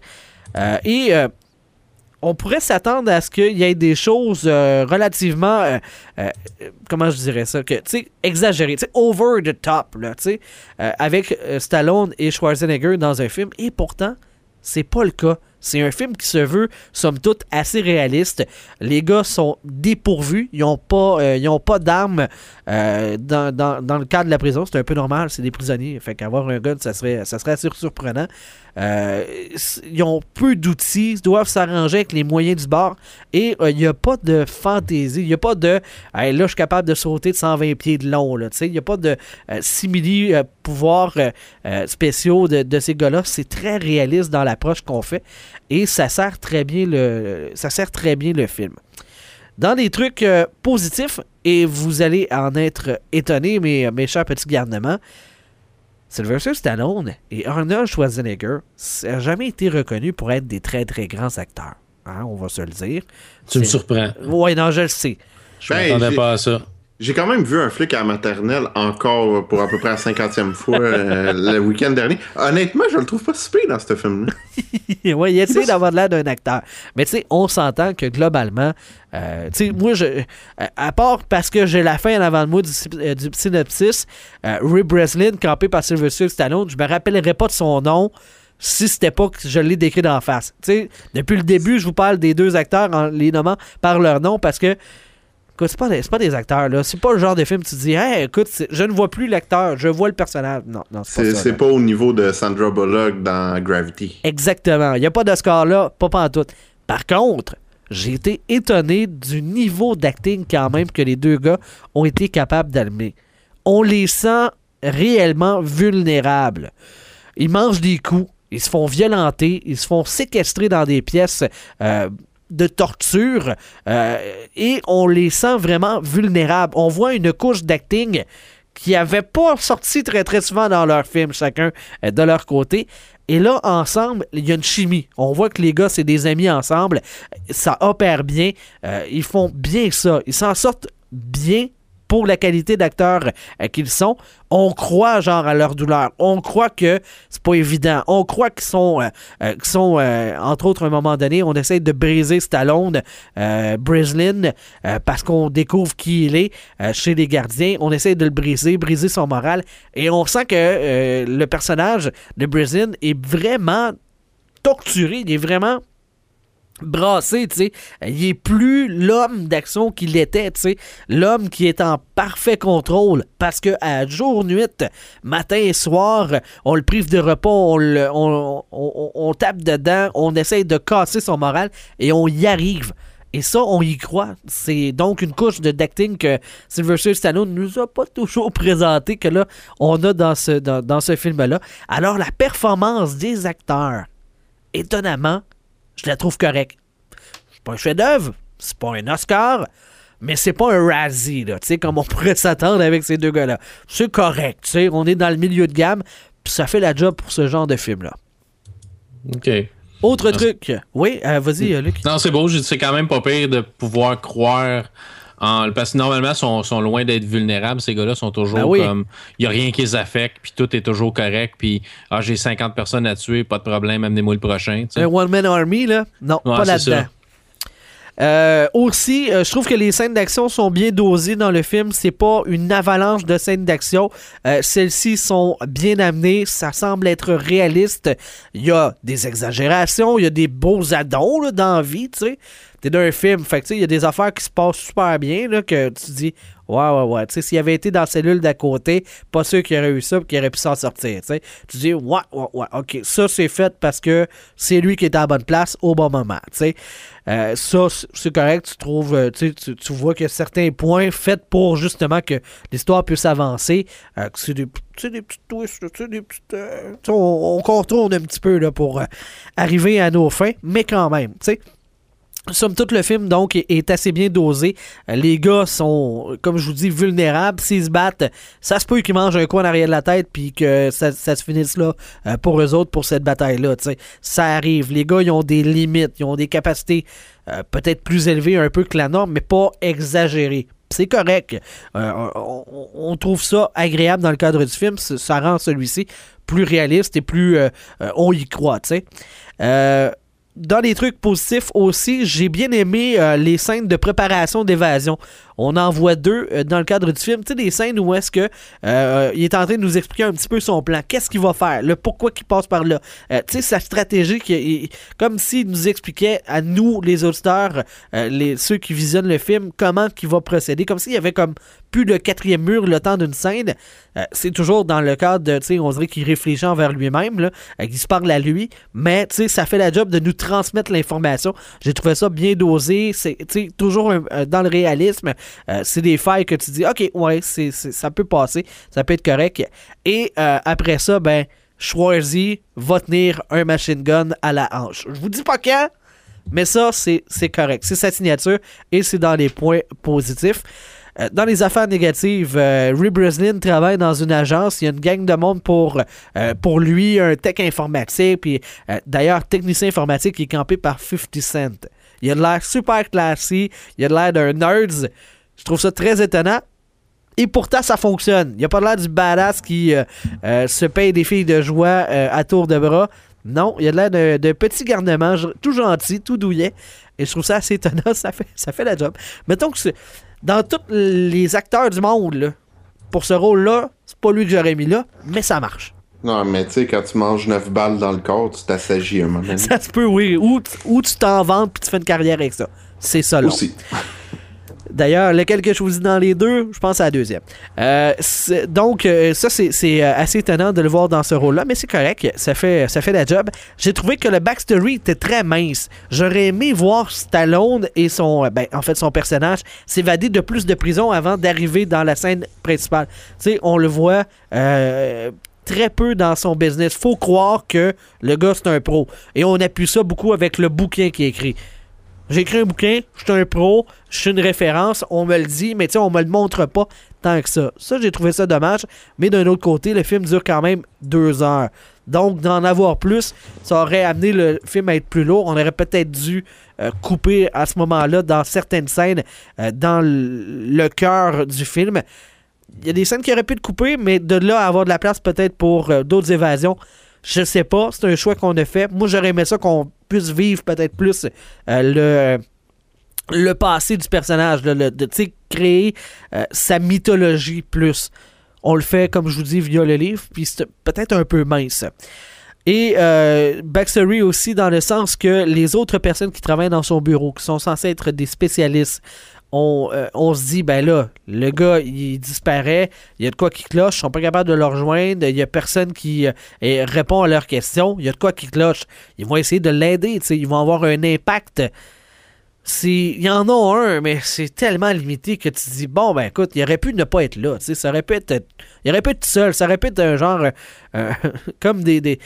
On pourrait s'attendre à ce qu'il y ait des choses relativement, comment je dirais ça, que, tu sais, exagérées, tu sais, over the top, là, tu sais, avec Stallone et Schwarzenegger dans un film, et pourtant, c'est pas le cas. C'est un film qui se veut, somme toute, assez réaliste. Les gars sont dépourvus. Ils n'ont pas d'armes dans le cadre de la prison. C'est un peu normal, c'est des prisonniers. Fait qu'avoir un gun, ça serait assez surprenant. Ils ont peu d'outils. Ils doivent s'arranger avec les moyens du bord. Et il n'y a pas de fantaisie. Il n'y a pas de hey, là, je suis capable de sauter de 120 pieds de long. Il n'y a pas de simili-pouvoirs spéciaux de ces gars-là. C'est très réaliste dans l'approche qu'on fait. Et ça sert très bien le film. Dans les trucs positifs, et vous allez en être étonnés, mes chers petits garnements, Sylvester Stallone et Arnold Schwarzenegger n'ont jamais été reconnus pour être des très très grands acteurs. Hein, on va se le dire. Tu me surprends. Oui, non, je le sais. Je m'attendais pas à ça. J'ai quand même vu un flic à la maternelle encore pour à peu près la 50e fois le week-end dernier. Honnêtement, je le trouve pas si pire dans ce film-là. Oui, il essaie d'avoir l'air d'un acteur. Mais tu sais, on s'entend que globalement, tu sais, moi, à part parce que j'ai la fin en avant de moi du synopsis, Ray Breslin, campé par Sylvester Stallone, je me rappellerai pas de son nom si c'était pas que je l'ai décrit d'en face. Tu sais, depuis le début, je vous parle des deux acteurs en les nommant par leur nom parce que c'est pas des acteurs, là. C'est pas le genre de film où tu te dis, hey, écoute, je ne vois plus l'acteur, je vois le personnage. Non, c'est pas ça. C'est pas au niveau de Sandra Bullock dans Gravity. Exactement. Il n'y a pas d'Oscar là, pas pantoute. Par contre, j'ai été étonné du niveau d'acting quand même que les deux gars ont été capables d'allumer. On les sent réellement vulnérables. Ils mangent des coups, ils se font violenter, ils se font séquestrer dans des pièces de torture et on les sent vraiment vulnérables. On voit une couche d'acting qui n'avait pas sorti très très souvent dans leurs films, chacun de leur côté. Et là, ensemble, il y a une chimie. On voit que les gars, c'est des amis ensemble. Ça opère bien. Ils font bien ça. Ils s'en sortent bien pour la qualité d'acteurs qu'ils sont. On croit genre à leur douleur. On croit que c'est pas évident. On croit qu'ils sont entre autres, à un moment donné, on essaie de briser Stallone, Breslin, parce qu'on découvre qui il est chez les gardiens. On essaie de le briser son moral. Et on sent que le personnage de Breslin est vraiment torturé. Il est vraiment brassé, tu sais. Il est plus l'homme d'action qu'il était, tu sais. L'homme qui est en parfait contrôle parce que à jour, nuit, matin et soir, on le prive de repos, on tape dedans, on essaye de casser son moral et on y arrive. Et ça, on y croit. C'est donc une couche d'acting que Sylvester Stallone nous a pas toujours présenté, que là, on a dans ce film-là. Alors, la performance des acteurs, étonnamment, je la trouve correcte. C'est pas un chef-d'œuvre, c'est pas un Oscar, mais c'est pas un Razzie, là, tu sais, comme on pourrait s'attendre avec ces deux gars-là. C'est correct, tu sais, on est dans le milieu de gamme, puis ça fait la job pour ce genre de film-là. OK. Autre truc. Oui, vas-y, Luc. Non, c'est beau, c'est quand même pas pire de pouvoir croire parce que normalement, ils sont loin d'être vulnérables. Ces gars-là sont toujours comme... Il n'y a rien qui les affecte, puis tout est toujours correct, puis j'ai 50 personnes à tuer, pas de problème, amenez-moi le prochain. T'sais. Un one-man army, là? Non, ouais, pas là-dedans. Aussi, je trouve que les scènes d'action sont bien dosées dans le film. C'est pas une avalanche de scènes d'action. Celles-ci sont bien amenées. Ça semble être réaliste. Il y a des exagérations. Il y a des beaux addons là, dans la vie, tu sais. t'es dans un film. Fait que, tu sais, il y a des affaires qui se passent super bien, là, que tu dis, ouais. Tu sais, s'il avait été dans la cellule d'à côté, pas sûr qu'il aurait eu ça et qu'il aurait pu s'en sortir, tu sais. Tu dis, ouais, OK, ça, c'est fait parce que c'est lui qui est à la bonne place au bon moment, tu sais. Ça, c'est correct, tu trouves, tu vois qu'il y a certains points faits pour justement que l'histoire puisse avancer, que c'est des petites twists, des petites... on contourne un petit peu là, pour arriver à nos fins, mais quand même, tu sais. Somme toute, le film, donc, est assez bien dosé. Les gars sont, comme je vous dis, vulnérables. S'ils se battent, ça se peut qu'ils mangent un coin en arrière de la tête puis que ça se finisse là pour eux autres, pour cette bataille-là. T'sais. Ça arrive. Les gars, ils ont des limites. Ils ont des capacités peut-être plus élevées un peu que la norme, mais pas exagérées. C'est correct. On trouve ça agréable dans le cadre du film. Ça rend celui-ci plus réaliste et plus... on y croit, tu sais. Dans les trucs positifs aussi, j'ai bien aimé les scènes de préparation d'évasion. On en voit 2 dans le cadre du film. Tu sais, des scènes où est-ce que il est en train de nous expliquer un petit peu son plan. Qu'est-ce qu'il va faire? Le pourquoi qu'il passe par là. Tu sais, sa stratégie, comme s'il nous expliquait à nous, les auditeurs, ceux qui visionnent le film, comment qu'il va procéder. Comme s'il y avait comme plus le 4e mur le temps d'une scène. C'est toujours dans le cadre de, tu sais, on dirait qu'il réfléchit envers lui-même, là, qu'il se parle à lui, mais, tu sais, ça fait la job de nous transmettre l'information. J'ai trouvé ça bien dosé, c'est, tu sais, toujours dans le réalisme, c'est des failles que tu dis, OK, ouais, ça peut passer, ça peut être correct, et après ça, ben, Schwarzy va tenir un machine gun à la hanche. Je vous dis pas quand, mais ça, c'est correct. C'est sa signature, et c'est dans les points positifs. Dans les affaires négatives, Ray Breslin travaille dans une agence. Il y a une gang de monde pour lui, un tech informatique. Puis d'ailleurs, technicien informatique qui est campé par 50 Cent. Il a de l'air super classy. Il a de l'air d'un nerd. Je trouve ça très étonnant. Et pourtant, ça fonctionne. Il a pas l'air du badass qui se paye des filles de joie à tour de bras. Non, il a l'air de petit garnement, tout gentil, tout douillet. Et je trouve ça assez étonnant. Ça fait la job. Mettons que c'est... Dans tous les acteurs du monde, là, pour ce rôle-là, c'est pas lui que j'aurais mis là, mais ça marche. Non, mais tu sais, quand tu manges 9 balles dans le corps, tu t'assagis un moment donné. Ça se peut, oui. Ou tu t'en vantes puis tu fais une carrière avec ça. C'est ça, là. Aussi. D'ailleurs, lequel que je choisis dans les deux, je pense à la deuxième. Donc, ça, c'est assez étonnant de le voir dans ce rôle-là, mais c'est correct, ça fait la job. J'ai trouvé que le backstory était très mince. J'aurais aimé voir Stallone et son personnage s'évader de plus de prison avant d'arriver dans la scène principale. Tu sais, on le voit... très peu dans son business. Faut croire que le gars, c'est un pro. Et on appuie ça beaucoup avec le bouquin qu'il a écrit. J'ai écrit un bouquin, je suis un pro, je suis une référence, on me le dit, mais tu sais, on me le montre pas tant que ça. Ça, j'ai trouvé ça dommage, mais d'un autre côté, le film dure quand même 2 heures. Donc, d'en avoir plus, ça aurait amené le film à être plus lourd. On aurait peut-être dû couper à ce moment-là, dans certaines scènes, dans le cœur du film. Il y a des scènes qui auraient pu être coupées, mais de là à avoir de la place peut-être pour d'autres évasions, je sais pas. C'est un choix qu'on a fait. Moi, j'aurais aimé ça qu'on puisse vivre peut-être plus le passé du personnage, de créer sa mythologie plus. On le fait, comme je vous dis, via le livre, puis c'est peut-être un peu mince. Et backstory aussi dans le sens que les autres personnes qui travaillent dans son bureau, qui sont censées être des spécialistes, on se dit, ben là, le gars, il disparaît, il y a de quoi qui cloche, ils sont pas capables de le rejoindre, il y a personne qui répond à leurs questions, il y a de quoi qui cloche. Ils vont essayer de l'aider, ils vont avoir un impact. Il y en a un, mais c'est tellement limité que tu te dis, bon, ben écoute, il aurait pu ne pas être là, ça aurait pu être... Il aurait pu être seul, ça aurait pu être un genre... comme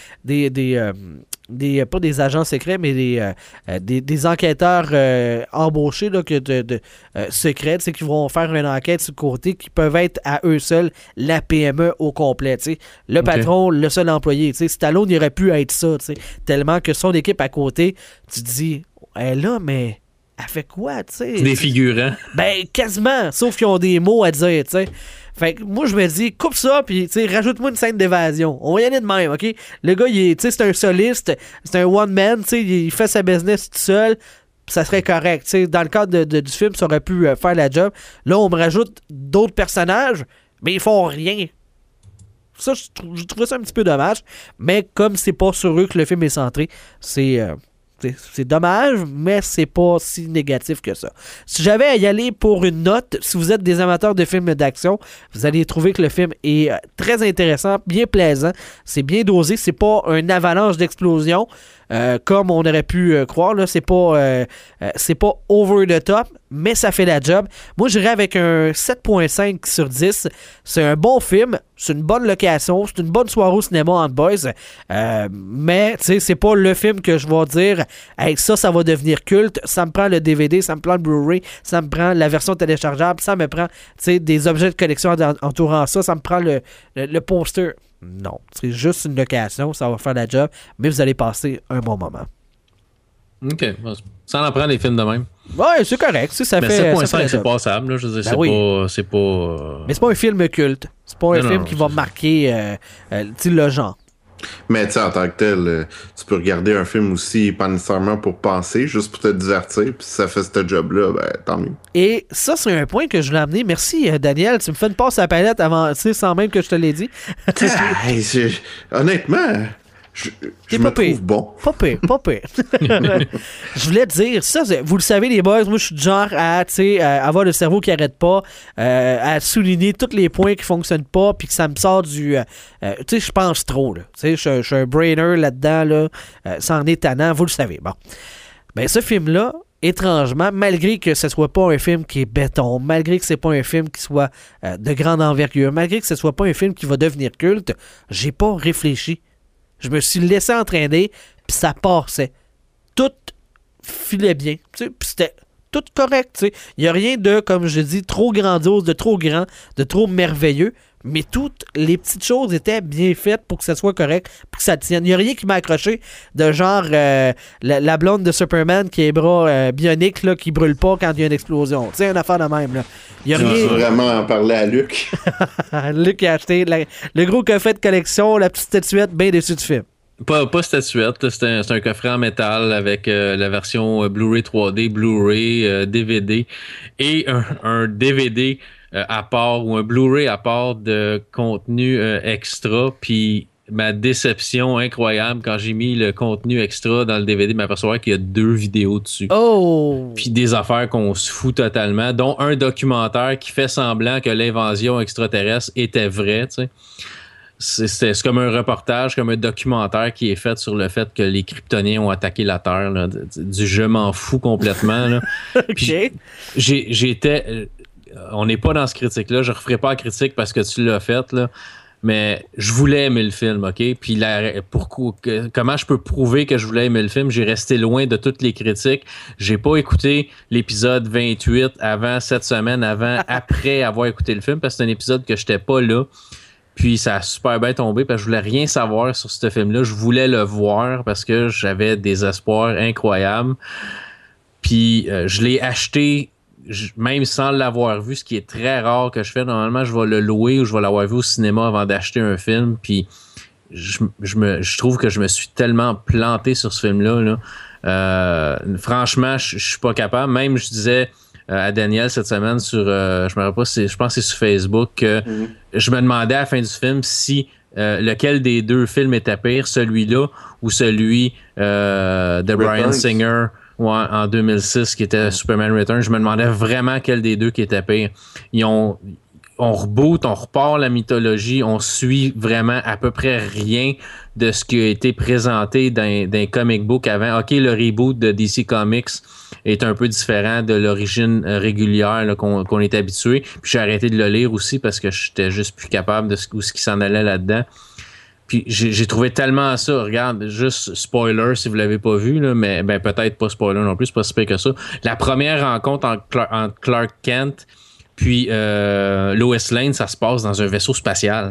pas des agents secrets, mais des enquêteurs embauchés là, secrets, qui vont faire une enquête sur le côté, qui peuvent être à eux seuls la PME au complet. Le patron, le seul employé. Stallone, il aurait pu être ça, tellement que son équipe à côté, tu te dis, elle est là, mais elle fait quoi? C'est des figurants. Ben, quasiment, sauf qu'ils ont des mots à dire, Fait que moi, je me dis, coupe ça, puis rajoute-moi une scène d'évasion. On va y aller de même, OK? Le gars, c'est un soliste, c'est un one-man, il fait sa business tout seul, ça serait correct. Dans le cadre du film, ça aurait pu faire la job. Là, on me rajoute d'autres personnages, mais ils font rien. Ça, je trouvais ça un petit peu dommage, mais comme c'est pas sur eux que le film est centré, c'est C'est dommage, mais c'est pas si négatif que ça. Si j'avais à y aller pour une note, si vous êtes des amateurs de films d'action, vous allez trouver que le film est très intéressant, bien plaisant, c'est bien dosé, c'est pas une avalanche d'explosions comme on aurait pu croire, là. C'est pas over the top, mais ça fait la job. Moi, j'irais avec un 7.5 sur 10. C'est un bon film, c'est une bonne location, c'est une bonne soirée au cinéma entre boys, mais c'est pas le film que je vais dire hey, ça va devenir culte, ça me prend le DVD, ça me prend le Blu-ray, ça me prend la version téléchargeable, ça me prend des objets de collection entourant ça me prend le poster. Non, c'est juste une location, ça va faire la job, mais vous allez passer un bon moment. OK. Ça en prend des films de même. Ouais, c'est correct. Ça mais fait 7.5, c'est passable. Là. Je veux dire, c'est pas... Mais c'est pas un film culte. C'est pas un film qui va marquer le genre. Mais tu sais, en tant que tel, tu peux regarder un film aussi, pas nécessairement pour penser, juste pour te divertir, puis si ça fait ce job-là, ben tant mieux. Et ça, c'est un point que je voulais amener. Merci, Daniel. Tu me fais une passe à la palette avant, sans même que je te l'ai dit. Honnêtement, je me trouve bon. Pas pire. Je voulais te dire, ça, vous le savez, les boys, moi, je suis du genre à avoir le cerveau qui arrête pas, à souligner tous les points qui fonctionnent pas, puis que ça me sort du... je pense trop, là. Je suis un brainer là-dedans, là. Ça en est tannant, vous le savez. Bon. Ben, ce film-là, étrangement, malgré que ce soit pas un film qui est béton, malgré que c'est pas un film qui soit de grande envergure, malgré que ce soit pas un film qui va devenir culte, j'ai pas réfléchi. Je me suis laissé entraîner, puis ça passait. Tout filait bien. Puis c'était tout correct. Il n'y a rien de, comme je dis, trop grandiose, de trop grand, de trop merveilleux. Mais toutes les petites choses étaient bien faites pour que ça soit correct, pour que ça tienne. Il n'y a rien qui m'a accroché de genre la blonde de Superman qui a les bras bioniques là, qui brûle pas quand il y a une explosion. Tu sais, une affaire de même. Là. Il y a rien... vraiment en parler à Luc. Luc a acheté le gros coffret de collection, la petite statuette bien dessus du film. Pas statuette, c'est un coffret en métal avec la version Blu-ray 3D, Blu-ray, DVD et un DVD à part ou un Blu-ray à part de contenu extra. Puis ma déception incroyable quand j'ai mis le contenu extra dans le DVD, m'apercevoir qu'il y a 2 vidéos dessus. Oh! Puis des affaires qu'on se fout totalement, dont un documentaire qui fait semblant que l'invasion extraterrestre était vraie, tu sais. C'est comme un reportage, comme un documentaire qui est fait sur le fait que les Kryptoniens ont attaqué la Terre. Là, du je m'en fous complètement. Là. Okay. J'étais... on n'est pas dans ce critique-là. Je ne referai pas la critique parce que tu l'as fait. Là. Mais je voulais aimer le film, OK? Puis comment je peux prouver que je voulais aimer le film? J'ai resté loin de toutes les critiques. J'ai pas écouté l'épisode 28 avant cette semaine, après avoir écouté le film, parce que c'est un épisode que j'étais pas là. Puis ça a super bien tombé parce que je voulais rien savoir sur ce film-là. Je voulais le voir parce que j'avais des espoirs incroyables. Puis je l'ai acheté même sans l'avoir vu, ce qui est très rare que je fais. Normalement, je vais le louer ou je vais l'avoir vu au cinéma avant d'acheter un film. Puis je trouve que je me suis tellement planté sur ce film-là. Là. Franchement, je suis pas capable. Même, je disais... à Daniel cette semaine sur je me rappelle pas, je pense que c'est sur Facebook que je me demandais à la fin du film si lequel des 2 films était pire, celui-là ou celui de Bryan Singer en 2006 qui était Superman Returns. Je me demandais vraiment quel des 2 qui était pire. On reboot, on repart la mythologie, on suit vraiment à peu près rien de ce qui a été présenté dans comic book avant. OK, le reboot de DC Comics est un peu différent de l'origine régulière là, qu'on est habitué. Puis j'ai arrêté de le lire aussi parce que j'étais juste plus capable de ce qui s'en allait là-dedans. Puis j'ai trouvé tellement ça, regarde, juste spoiler si vous l'avez pas vu, là, mais ben peut-être pas spoiler non plus, c'est pas si pire que ça. La première rencontre entre Clark Kent puis Lois Lane, ça se passe dans un vaisseau spatial.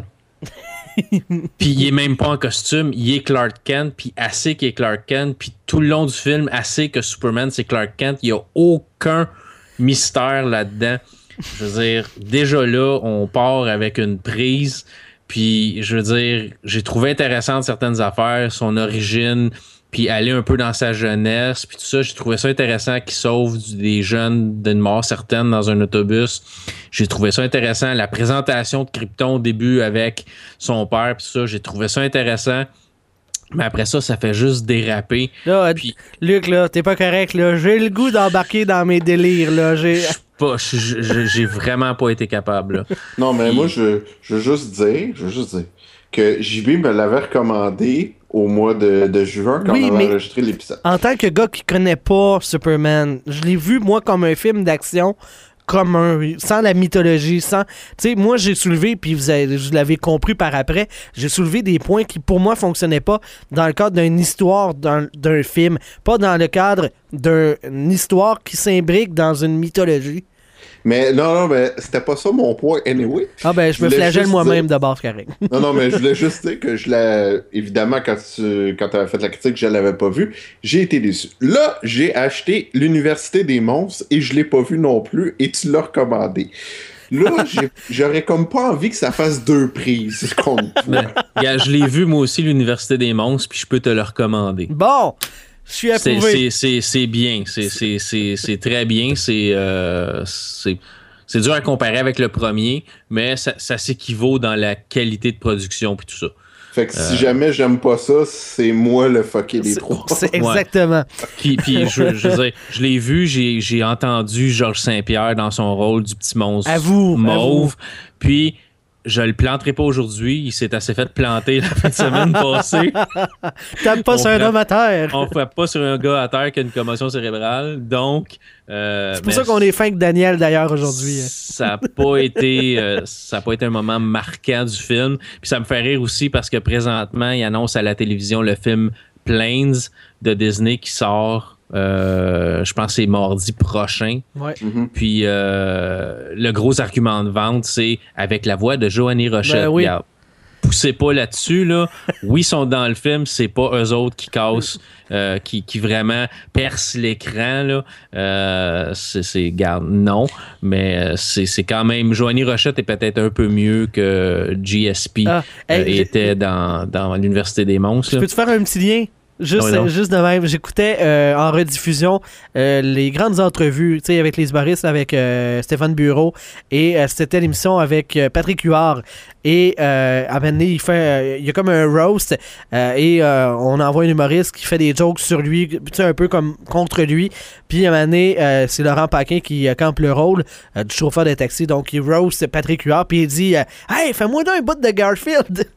Puis il est même pas en costume, il est Clark Kent, puis assez qu'il est Clark Kent, puis tout le long du film, assez que Superman c'est Clark Kent, il y a aucun mystère là-dedans. Je veux dire, déjà là, on part avec une prise, puis je veux dire, j'ai trouvé intéressante certaines affaires, son origine, puis aller un peu dans sa jeunesse, puis tout ça, j'ai trouvé ça intéressant qu'il sauve des jeunes d'une mort certaine dans un autobus. J'ai trouvé ça intéressant. La présentation de Krypton au début avec son père, puis tout ça, j'ai trouvé ça intéressant. Mais après ça fait juste déraper. Là, Puis, Luc, là, t'es pas correct, là. J'ai le goût d'embarquer dans mes délires, là. j'ai vraiment pas été capable. Là. Non, mais moi, je veux juste dire que JB me l'avait recommandé au mois de juin quand on avait enregistré l'épisode. En tant que gars qui connaît pas Superman, je l'ai vu, moi, comme un film d'action, sans la mythologie, sans... Tu sais, moi, j'ai soulevé, puis vous l'avez compris par après, j'ai soulevé des points qui, pour moi, fonctionnaient pas dans le cadre d'une histoire d'un film, pas dans le cadre d'une histoire qui s'imbrique dans une mythologie. Mais non, mais c'était pas ça mon point, anyway. Ah ben, je me flagelle moi-même de base, carré. Non, mais je voulais juste dire que évidemment, quand tu avais fait la critique, je l'avais pas vu. J'ai été déçu. Là, j'ai acheté l'Université des monstres et je l'ai pas vu non plus et tu l'as recommandé. Là, j'aurais comme pas envie que ça fasse 2 prises contre toi. Ben, je l'ai vu moi aussi, l'Université des monstres, puis je peux te le recommander. Bon! Je suis approuvé. C'est bien. C'est très bien. C'est dur à comparer avec le premier, mais ça s'équivaut dans la qualité de production puis tout ça. Fait que si jamais j'aime pas ça, c'est moi le fucké des 3. C'est exactement. Ouais. Puis je veux dire, je l'ai vu, j'ai entendu Georges Saint-Pierre dans son rôle du petit monstre mauve. Puis je le planterai pas aujourd'hui. Il s'est assez fait planter la fin de semaine passée. Tape pas sur un homme à terre. On frappe pas sur un gars à terre qui a une commotion cérébrale. Donc... c'est pour ça qu'on est fin avec Daniel, d'ailleurs, aujourd'hui. Ça n'a pas été un moment marquant du film. Puis ça me fait rire aussi parce que présentement, il annonce à la télévision le film Planes de Disney qui sort... je pense que c'est mardi prochain. Ouais. Mm-hmm. Puis le gros argument de vente, c'est avec la voix de Joanie Rochette. Ben oui. Regarde, poussez pas là-dessus. Là. Oui, ils sont dans le film, c'est pas eux autres qui cassent, qui vraiment percent l'écran. Là. Garde, non. Mais c'est quand même. Joanie Rochette est peut-être un peu mieux que GSP était dans l'Université des monstres. Peux-tu faire un petit lien? Juste de même, j'écoutais en rediffusion les grandes entrevues, tu sais, avec les humoristes, avec Stéphane Bureau, et c'était l'émission avec Patrick Huard. Et à un moment donné, il y a comme un roast, et on envoie un humoriste qui fait des jokes sur lui, tu sais, un peu comme contre lui. Puis à un moment donné, c'est Laurent Paquin qui campe le rôle du chauffeur de taxi. Donc il roast Patrick Huard, puis il dit Hey, fais-moi donc un bout de Garfield!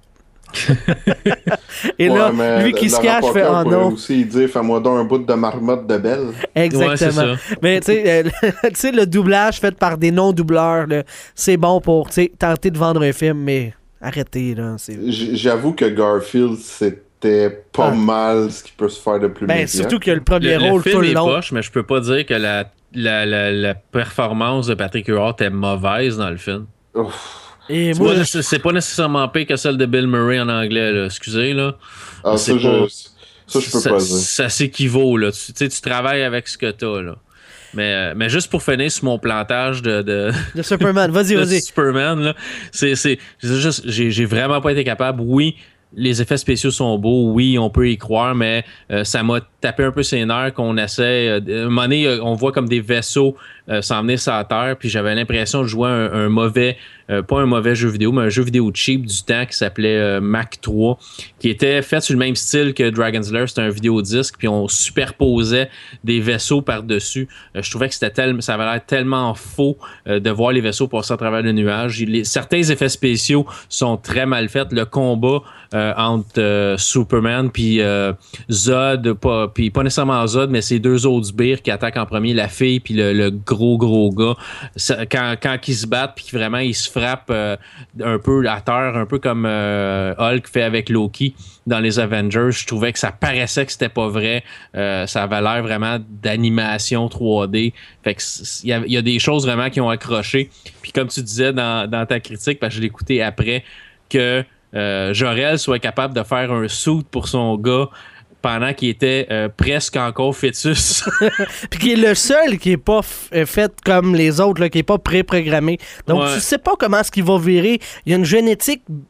Et là, lui qui se cache fait oh non. Aussi dire fais-moi donc un bout de marmotte de Belle. Exactement. Ouais, mais tu sais, le doublage fait par des non-doubleurs, là, c'est bon pour tenter de vendre un film, mais arrêtez là. J'avoue que Garfield c'était pas mal ce qui peut se faire de plus médiocre. Surtout que le premier rôle film tout le est long. poche, mais je peux pas dire que la performance de Patrick Huard était mauvaise dans le film. Ouf. Et moi, c'est pas nécessairement pire que celle de Bill Murray en anglais, là. Excusez, là. Ah, ça, je peux pas dire. Ça s'équivaut, là. Tu travailles avec ce que t'as, là. Mais juste pour finir sur mon plantage de Superman, vas-y. Superman, là, j'ai vraiment pas été capable. Oui, les effets spéciaux sont beaux, oui, on peut y croire, mais ça m'a tapé un peu ses nerfs qu'on essaie. À un moment donné, on voit comme des vaisseaux s'en venir sur la Terre, puis j'avais l'impression de jouer un mauvais, pas un mauvais jeu vidéo, mais un jeu vidéo cheap du temps qui s'appelait Mach 3, qui était fait sur le même style que Dragon's Lair. C'était un vidéodisque, puis on superposait des vaisseaux par-dessus. Je trouvais que ça avait l'air tellement faux de voir les vaisseaux passer à travers le nuage. Certains effets spéciaux sont très mal faits. Le combat entre Superman puis Zod, puis pas nécessairement Zod, mais c'est 2 autres sbires qui attaquent en premier, la fille puis le gros gars. Quand ils se battent puis vraiment ils se frappent un peu à terre, un peu comme Hulk fait avec Loki dans les Avengers, je trouvais que ça paraissait que c'était pas vrai. Ça avait l'air vraiment d'animation 3D. Fait que il y a des choses vraiment qui ont accroché. Puis comme tu disais dans ta critique, parce que je l'ai écouté après, que Jor-El soit capable de faire un suit pour son gars pendant qu'il était presque encore fœtus. Puis qui est le seul qui est pas fait comme les autres, là, qui est pas préprogrammé. Donc tu sais pas comment est-ce qu'il va virer. Il y a une génétique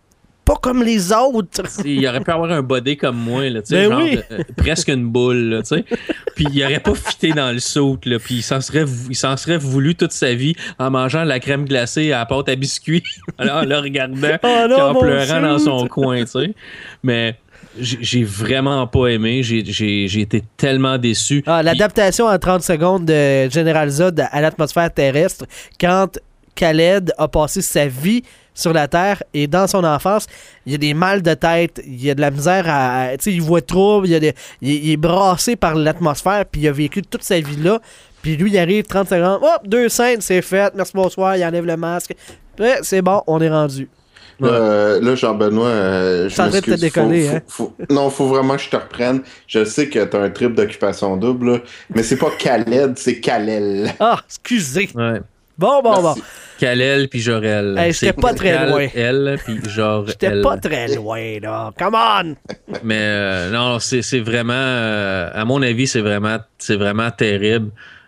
pas comme les autres. Il aurait pu avoir un body comme moi, là, Ben genre oui. presque une boule. Là, puis il aurait pas fité dans le saut. Puis il s'en serait voulu toute sa vie en mangeant de la crème glacée à la pâte à biscuits, en le regardant Oh non, puis en mon pleurant dans suit. son coin. T'sais. Mais j'ai vraiment pas aimé. J'ai été tellement déçu. L'adaptation en 30 secondes de General Zod à l'atmosphère terrestre, quand Khaled a passé sa vie sur la Terre et dans son enfance, il y a des mal de tête, il y a de la misère tu sais, il voit trop, il est brassé par l'atmosphère, puis il a vécu toute sa vie là, puis lui, il arrive 30 secondes, hop, 2 scènes, c'est fait, merci, bonsoir, il enlève le masque, ouais, c'est bon, on est rendu. Là, Jean-Benoît, je en train de te m'excuse. déconner, hein? Non, faut vraiment que je te reprenne. Je sais que t'as un trip d'occupation double, là, mais c'est pas Khaled, c'est Kal-El. Ah, excusez. Ouais. Bon. Kal-El puis Jor-El. Hey, j'étais pas très loin. Kal-El puis Jor-El. J'étais pas très loin, là. Come on! Mais non, c'est vraiment, à mon avis, c'est vraiment terrible.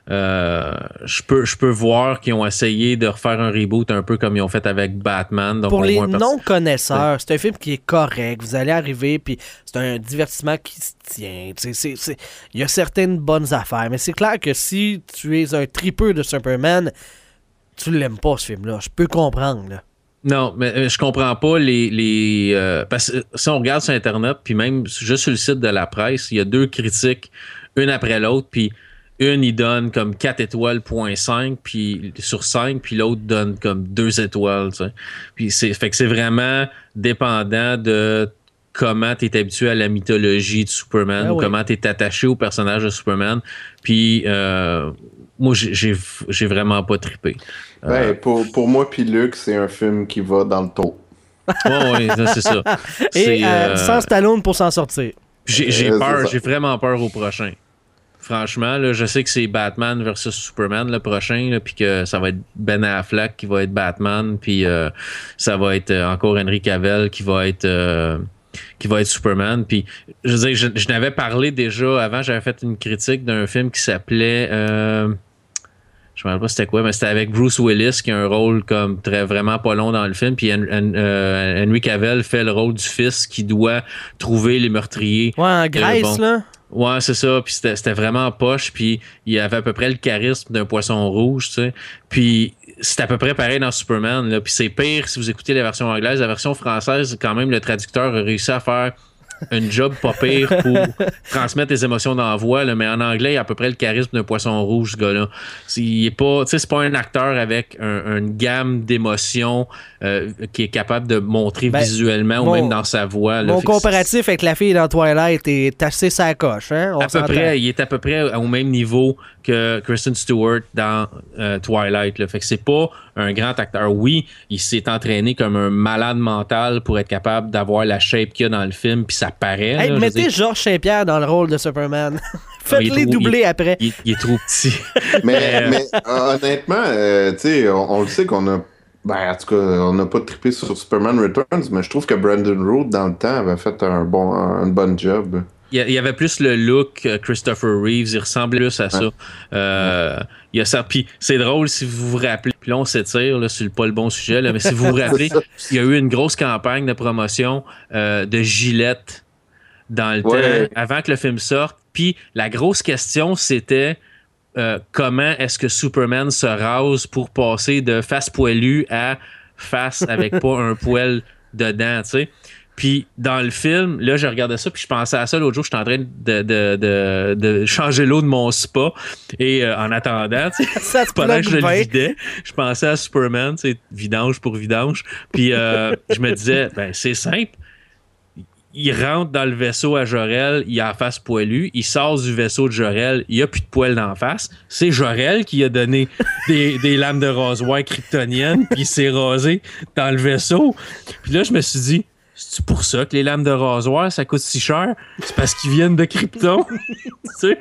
Je peux voir qu'ils ont essayé de refaire un reboot un peu comme ils ont fait avec Batman. Donc pour les voit non-connaisseurs, c'est un film qui est correct. Vous allez arriver, puis c'est un divertissement qui se tient. Il y a certaines bonnes affaires, mais c'est clair que si tu es un tripeux de Superman, tu l'aimes pas, ce film-là. Je peux comprendre, là. Non, mais je comprends pas parce que si on regarde sur Internet, puis même juste sur le site de la presse, il y a 2 critiques, une après l'autre, puis une, il donne comme 4 étoiles, 0.5 puis sur 5, puis l'autre donne comme 2 étoiles. Tu sais. Puis fait que c'est vraiment dépendant de comment tu es habitué à la mythologie de Superman, ou comment tu es attaché au personnage de Superman. Puis moi, j'ai vraiment pas trippé. Pour moi puis Luc, c'est un film qui va dans le taux. Oui, c'est ça. Et sans Stallone pour s'en sortir. J'ai peur, j'ai vraiment peur au prochain. Franchement, là, je sais que c'est Batman versus Superman le prochain, puis que ça va être Ben Affleck qui va être Batman, puis ça va être encore Henry Cavill qui va être Superman. Puis je veux dire, je n'avais parlé déjà avant, j'avais fait une critique d'un film qui s'appelait je me rappelle pas c'était quoi, mais c'était avec Bruce Willis qui a un rôle comme vraiment pas long dans le film, puis Henry Cavill fait le rôle du fils qui doit trouver les meurtriers. Ouais, en Grèce, là. Ouais, c'est ça. Puis c'était vraiment poche. Puis il avait à peu près le charisme d'un poisson rouge, tu sais. Puis c'est à peu près pareil dans Superman, là. Puis c'est pire si vous écoutez la version anglaise. La version française, quand même, le traducteur a réussi à faire un job pas pire pour transmettre les émotions dans la voix, là, mais en anglais, il a à peu près le charisme d'un poisson rouge, ce gars-là. Il est pas, tu sais, c'est pas un acteur avec une gamme d'émotions qui est capable de montrer visuellement ou même dans sa voix. Là. Mon comparatif avec la fille dans Twilight est assez sacoche, hein? Il est à peu près au même niveau que Kristen Stewart dans Twilight. Là. Fait que c'est pas un grand acteur. Oui, il s'est entraîné comme un malade mental pour être capable d'avoir la shape qu'il y a dans le film, puis ça paraît. Hey, là, mettez Georges Saint-Pierre dans le rôle de Superman. Faites-les doubler après. Il est trop petit. mais honnêtement, tu sais, on le sait qu'on a... Ben, en tout cas, on n'a pas trippé sur Superman Returns, mais je trouve que Brandon Root, dans le temps, avait fait un bon job. Il y avait plus le look Christopher Reeves, il ressemblait plus à ça. Il y a ça. Puis c'est drôle si vous vous rappelez. Puis là, on s'étire là, sur pas le bon sujet, là, mais si vous vous rappelez, il y a eu une grosse campagne de promotion de Gillette dans le temps, avant que le film sorte. Puis la grosse question, c'était comment est-ce que Superman se rase pour passer de face poilue à face avec pas un poil dedans, tu sais. Puis dans le film, là, je regardais ça, puis je pensais à ça l'autre jour, j'étais en train de changer l'eau de mon spa. Et en attendant, pendant que je le vidais, je pensais à Superman, vidange pour vidange. Puis je me disais, ben c'est simple. Il rentre dans le vaisseau à Jor-El, il a la face poilue, il sort du vaisseau de Jor-El, il n'y a plus de poils d'en face. C'est Jor-El qui a donné des lames de rasoir kryptoniennes, puis il s'est rasé dans le vaisseau. Puis là, je me suis dit, c'est pour ça que les lames de rasoir, ça coûte si cher? C'est parce qu'ils viennent de Krypton. Tu sais?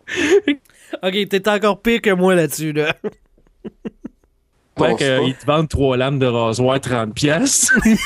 Ok, t'es encore pire que moi là-dessus, là. Fait qu'ils te vendent 3 lames de rasoir 30$.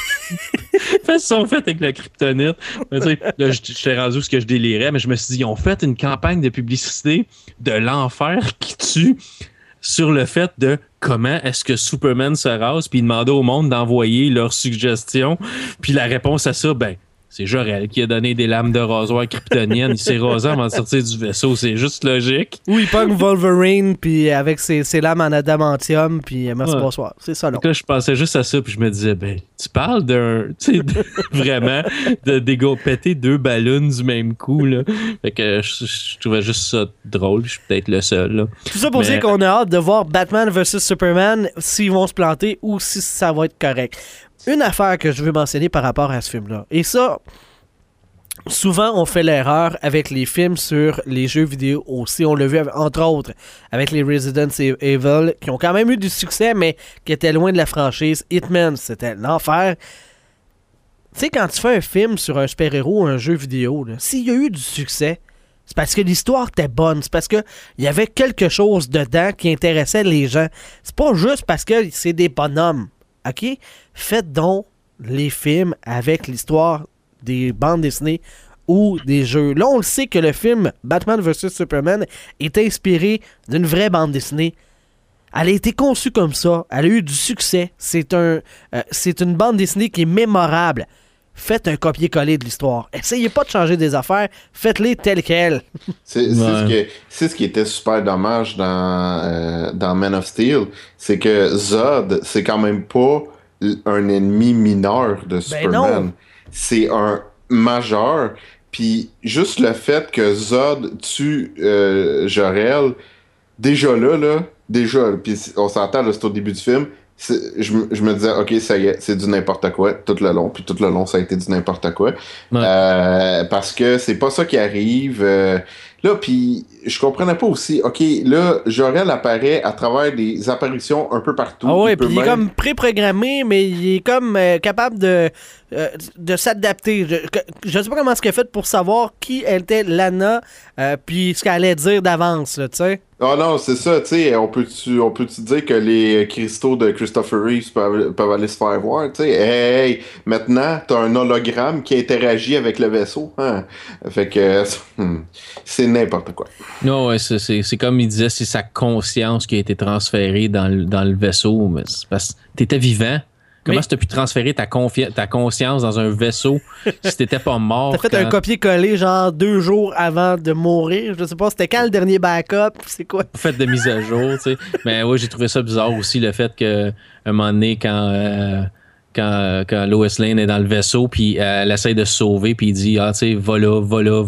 Ils sont faites avec la kryptonite. Là, j'étais rendu où ce que je délirais, mais je me suis dit, ils ont fait une campagne de publicité de l'enfer qui tue sur le fait de comment est-ce que Superman se rase, puis il demandait au monde d'envoyer leurs suggestions, puis la réponse à ça, c'est Jor-El qui a donné des lames de rasoir kryptoniennes. Il s'est rasé avant de sortir du vaisseau. C'est juste logique. Ou il pogne Wolverine puis avec ses lames en adamantium puis merci, bonsoir. C'est ça, là. Là, je pensais juste à ça puis je me disais, tu parles vraiment de péter 2 ballons du même coup, là. Fait que je trouvais juste ça drôle. Je suis peut-être le seul, là. Tout ça pour dire qu'on a hâte de voir Batman vs Superman, s'ils vont se planter ou si ça va être correct. Une affaire que je veux mentionner par rapport à ce film-là, et ça, souvent on fait l'erreur avec les films sur les jeux vidéo aussi. On l'a vu entre autres avec les Resident Evil qui ont quand même eu du succès mais qui étaient loin de la franchise. Hitman, c'était l'enfer. Tu sais, quand tu fais un film sur un super-héros ou un jeu vidéo, s'il y a eu du succès, c'est parce que l'histoire était bonne. C'est parce qu'il y avait quelque chose dedans qui intéressait les gens. C'est pas juste parce que c'est des bonhommes. OK? Faites donc les films avec l'histoire des bandes dessinées ou des jeux. Là, on le sait que le film Batman vs Superman est inspiré d'une vraie bande dessinée. Elle a été conçue comme ça. Elle a eu du succès. C'est une bande dessinée qui est mémorable. Faites un copier-coller de l'histoire. Essayez pas de changer des affaires. Faites-les telles quelles. C'est ce qui était super dommage dans Man of Steel. C'est que Zod, c'est quand même pas un ennemi mineur de Superman. Non. C'est un majeur. Puis juste le fait que Zod tue Jor-El, déjà, puis on s'entend, là, c'est au début du film, je me disais, OK, ça y est, c'est du n'importe quoi tout le long. Puis tout le long, ça a été du n'importe quoi. Ouais. Parce que c'est pas ça qui arrive. Là, puis je comprenais pas aussi. OK, là, Jor-El apparaît à travers des apparitions un peu partout. Ah oui, puis il est comme pré-programmé, mais il est comme capable de s'adapter. Je sais pas comment est-ce qu'il a fait pour savoir qui était Lana, puis ce qu'elle allait dire d'avance, tu sais. Ah non, c'est ça, tu sais, on peut-tu dire que les cristaux de Christopher Reeves peuvent aller se faire voir, tu sais. Hey, maintenant, t'as un hologramme qui interagit avec le vaisseau, hein. Fait que c'est n'importe quoi. Non, ouais, c'est comme il disait, c'est sa conscience qui a été transférée dans le vaisseau, mais c'est parce que t'étais vivant. Comment tu as pu transférer ta conscience dans un vaisseau si t'étais pas mort? T'as fait un copier-coller genre 2 jours avant de mourir. Je sais pas, c'était quand le dernier backup? C'est quoi? Fait de mise à jour, tu sais. Mais oui, j'ai trouvé ça bizarre aussi, le fait qu'à un moment donné, quand Lois Lane est dans le vaisseau, puis elle essaie de se sauver, puis il dit, tu sais, va là,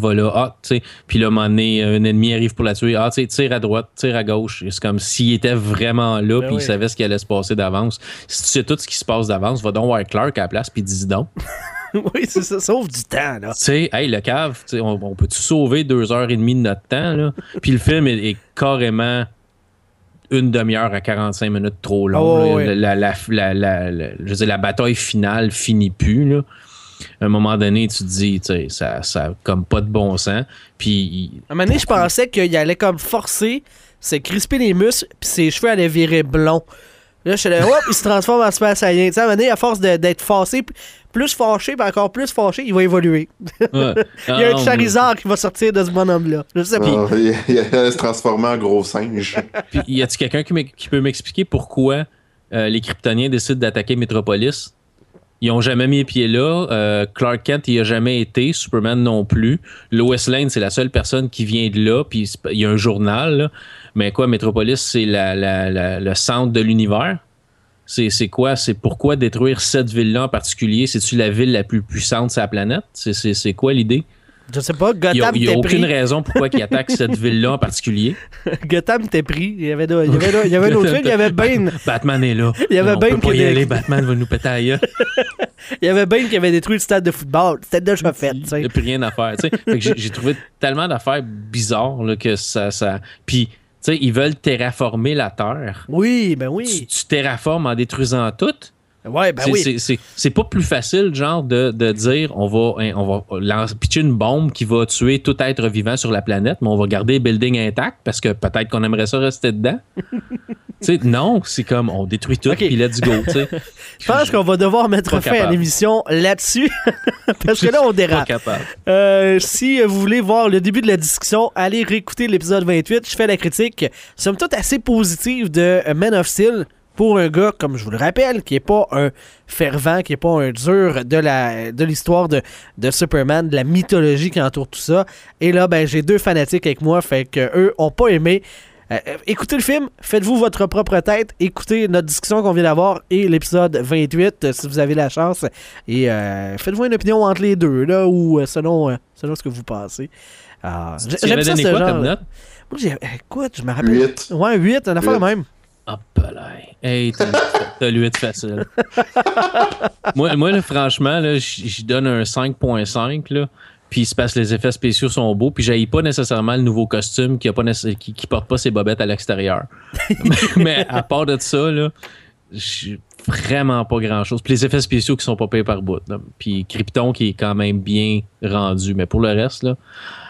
tu sais. Puis là, à un moment donné, un ennemi arrive pour la tuer, tu sais, tire à droite, tire à gauche. C'est comme s'il était vraiment là, puis il savait ce qui allait se passer d'avance. Si tu sais tout ce qui se passe d'avance, va donc voir Clark à la place, puis dis donc. Oui, c'est ça, sauve du temps, là. Tu sais, hey, le cave, on peut-tu sauver 2h30 de notre temps, là? Puis le film est carrément une demi-heure à 45 minutes trop long. Oh, oui. Je veux dire, la bataille finale finit plus, là. À un moment donné, tu te dis, tu sais, ça a comme pas de bon sens. Puis, à un moment donné, je pensais qu'il allait comme forcer, se crisper les muscles, puis ses cheveux allaient virer blonds. Là, je suis là, hop, il se transforme en Super Saiyan. Tu sais, à un moment donné, à force d'être fâché, plus fâché, puis encore plus fâché, il va évoluer. Ouais. Il y a un Charizard qui va sortir de ce bonhomme-là. Je sais pas. Il va se transformer en gros singe. Puis, y a-t-il quelqu'un qui peut m'expliquer pourquoi les Kryptoniens décident d'attaquer Metropolis? Ils ont jamais mis les pieds là. Clark Kent, il a jamais été. Superman non plus. Lois Lane, c'est la seule personne qui vient de là. Puis il y a un journal, là. Mais quoi, Metropolis, c'est le centre de l'univers. C'est quoi? C'est pourquoi détruire cette ville-là en particulier? C'est-tu la ville la plus puissante sur la planète? C'est quoi l'idée? Je sais pas, Gotham Il n'y a aucune raison pourquoi ils attaquent cette ville-là en particulier. Gotham t'es pris. Il y avait un autre film, il y avait Bane. Batman est là. Il y avait Bane on peut pas y aller, Batman va nous péter à gueule. Il y avait Bane qui avait détruit le stade de football. C'était déjà fait. Il n'y a plus rien à faire. Fait que j'ai trouvé tellement d'affaires bizarres là, que ça... Puis, tu sais, ils veulent terraformer la Terre. Oui, ben oui. Tu terraformes en détruisant tout. Ouais, ben oui. C'est pas plus facile, genre, de dire on va pitcher une bombe qui va tuer tout être vivant sur la planète, mais on va garder le building intact parce que peut-être qu'on aimerait ça rester dedans. sais, non, c'est comme on détruit tout, puis let's go. Je pense qu'on va devoir mettre fin à l'émission là-dessus, parce que là, on dérape. Si vous voulez voir le début de la discussion, allez réécouter l'épisode 28. Je fais la critique, somme toute assez positive de Man of Steel, pour un gars, comme je vous le rappelle, qui n'est pas un fervent, qui n'est pas un dur de l'histoire de Superman, de la mythologie qui entoure tout ça. Et là, ben, j'ai 2 fanatiques avec moi, fait qu'eux n'ont pas aimé. Écoutez le film, faites-vous votre propre tête, écoutez notre discussion qu'on vient d'avoir et l'épisode 28, si vous avez la chance. Et faites-vous une opinion entre les deux, là, ou selon ce que vous pensez. J'aime ça, ce genre. Comme note? Moi, écoute, je me rappelle. 8. Ouais, 8, on a fait le même. Ah, palais. Hey, t'as le 8 facile. moi là, franchement, là, j'y donne un 5.5, là. Puis c'est parce que les effets spéciaux sont beaux, puis j'haïs pas nécessairement le nouveau costume qui porte pas ses bobettes à l'extérieur. mais à part de ça, là, j'ai vraiment pas grand-chose. Puis les effets spéciaux qui sont pas payés par bout. Là. Puis Krypton qui est quand même bien rendu. Mais pour le reste, là...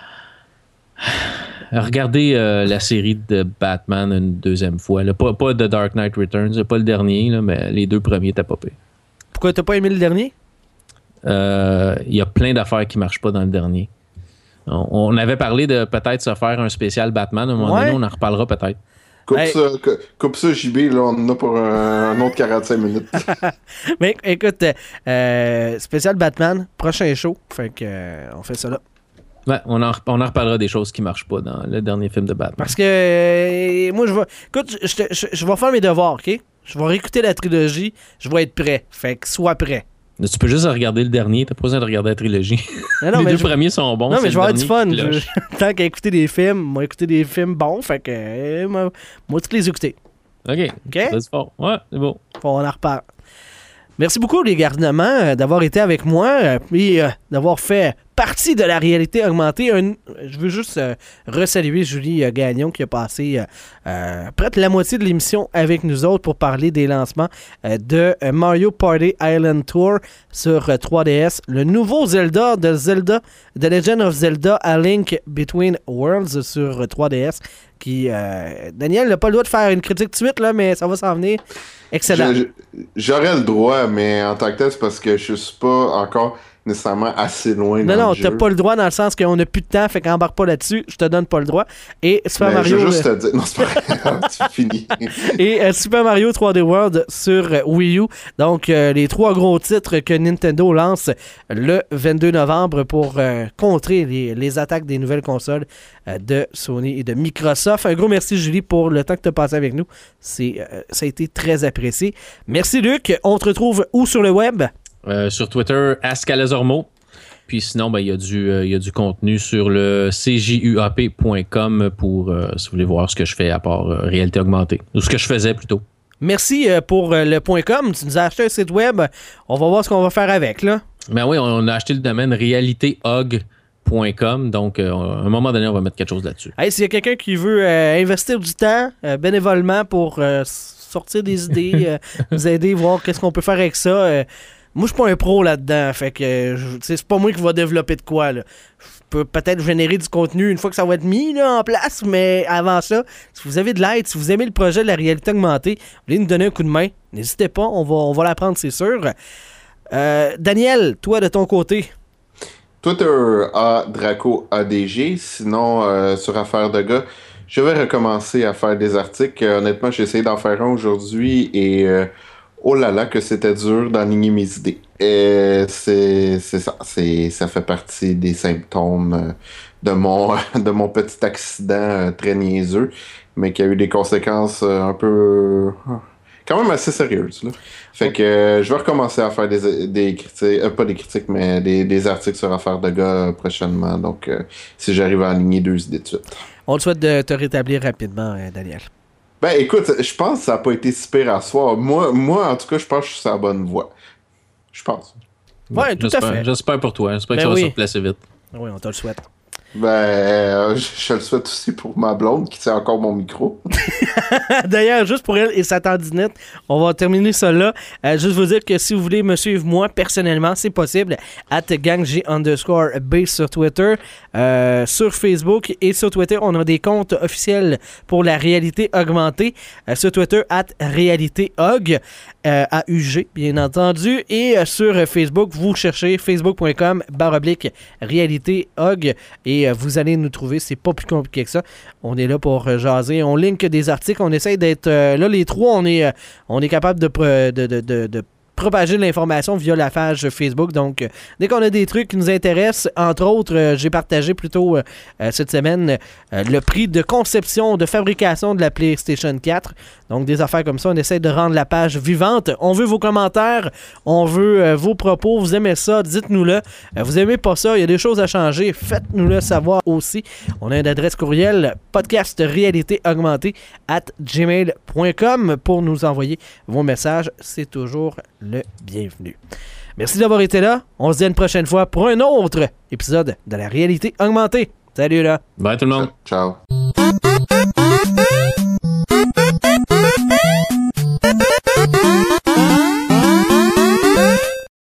Regardez la série de Batman une deuxième fois. Là. Pas The Dark Knight Returns, pas le dernier, là, mais les 2 premiers, t'as pas payé. Pourquoi t'as pas aimé le dernier? Il y a plein d'affaires qui marchent pas dans le dernier. On avait parlé de peut-être se faire un spécial Batman. À un moment donné, on en reparlera peut-être. Coupe ça, JB, là, on en a pour un autre 45 minutes. Mais écoute, spécial Batman, prochain show. Fait que on fait ça là. Ouais, on en reparlera des choses qui marchent pas dans le dernier film de Batman. Parce que moi, je vais faire mes devoirs, OK? Je vais réécouter la trilogie, je vais être prêt. Fait que sois prêt. Tu peux juste regarder le dernier, t'as pas besoin de regarder la trilogie. Non, les 2 premiers sont bons. Non, mais je vais avoir du fun. Tant qu'à écouter des films, moi écouter des films bons, fait que moi toutes les écouter. OK. C'est fort. Ouais, c'est beau. On en reparle. Merci beaucoup, les garnements, d'avoir été avec moi et d'avoir fait partie de la réalité augmentée. Je veux juste resaluer Julie Gagnon qui a passé près de la moitié de l'émission avec nous autres pour parler des lancements de Mario Party Island Tour sur 3DS. Le nouveau Zelda de The Legend of Zelda A Link Between Worlds sur 3DS qui... Daniel n'a pas le droit de faire une critique tout de suite, là, mais ça va s'en venir. Excellent. J'aurais le droit, mais en tant que tel, c'est parce que je suis pas encore nécessairement assez loin dans le jeu. Non, t'as pas le droit dans le sens qu'on n'a plus de temps, fait qu'embarque pas là-dessus, je te donne pas le droit. Et Super Mario... Je veux juste te dire... Non, c'est pas grave, tu finis. Et Super Mario 3D World sur Wii U. Donc, les 3 gros titres que Nintendo lance le 22 novembre pour contrer les attaques des nouvelles consoles de Sony et de Microsoft. Un gros merci, Julie, pour le temps que tu as passé avec nous. Ça a été très apprécié. Merci, Luc. On te retrouve où sur le web? Sur Twitter, @Calazormo. Puis sinon, il y a du contenu sur le cjuap.com pour si vous voulez voir ce que je fais à part réalité augmentée. Ou ce que je faisais plutôt. Merci pour le .com. Tu nous as acheté un site web. On va voir ce qu'on va faire avec, là. Ben oui, on a acheté le domaine réalitéog.com. Donc, à un moment donné, on va mettre quelque chose là-dessus. Hey, s'il y a quelqu'un qui veut investir du temps bénévolement pour sortir des idées, nous aider, voir qu'est-ce qu'on peut faire avec ça... moi, je suis pas un pro là-dedans, fait que c'est pas moi qui va développer de quoi, là. Je peux peut-être générer du contenu une fois que ça va être mis là, en place, mais avant ça, si vous avez de l'aide, si vous aimez le projet de la réalité augmentée, vous voulez nous donner un coup de main, n'hésitez pas, on va l'apprendre, c'est sûr. Daniel, toi, de ton côté? Twitter @DracoADG, sinon sur Affaires de gars, je vais recommencer à faire des articles. Honnêtement, j'ai essayé d'en faire un aujourd'hui et... oh là là, que c'était dur d'enligner mes idées. C'est ça. Ça fait partie des symptômes de mon petit accident très niaiseux, mais qui a eu des conséquences un peu... quand même assez sérieuses. Là. Fait que je vais recommencer à faire des critiques... pas des critiques, mais des articles sur Affaires de gars prochainement. Donc, si j'arrive à aligner 2 idées de suite. On te souhaite de te rétablir rapidement, Daniel. Ben écoute, je pense que ça n'a pas été si pire à soir. Moi, en tout cas, je pense que je suis sur la bonne voie. Je pense. Ouais, tout à fait. J'espère pour toi. J'espère que ça va se replacer vite. Oui, on te le souhaite. Ben, je le souhaite aussi pour ma blonde qui tient encore mon micro. D'ailleurs, juste pour elle et sa tendinite, on va terminer ça là. Juste vous dire que si vous voulez me suivre moi personnellement, c'est possible. @gangg_b sur Twitter, sur Facebook et sur Twitter, on a des comptes officiels pour la réalité augmentée. Sur Twitter, @réalitéaug, AUG, bien entendu. Et sur Facebook, vous cherchez facebook.com/réalitéaug et vous allez nous trouver. C'est pas plus compliqué que ça. On est là pour jaser. On link des articles. On essaye d'être... là, les trois, on est capable de propager de l'information via la page Facebook. Donc, dès qu'on a des trucs qui nous intéressent, entre autres, j'ai partagé plus tôt cette semaine le prix de conception, de fabrication de la PlayStation 4. Donc, des affaires comme ça, on essaie de rendre la page vivante. On veut vos commentaires, on veut vos propos. Vous aimez ça, dites-nous-le. Vous aimez pas ça, il y a des choses à changer, faites-nous-le savoir aussi. On a une adresse courriel, podcastréalitéaugmentée@gmail.com pour nous envoyer vos messages. C'est toujours le bienvenu. Merci d'avoir été là. On se dit à une prochaine fois pour un autre épisode de la réalité augmentée. Salut là. Bye tout le monde. Ciao.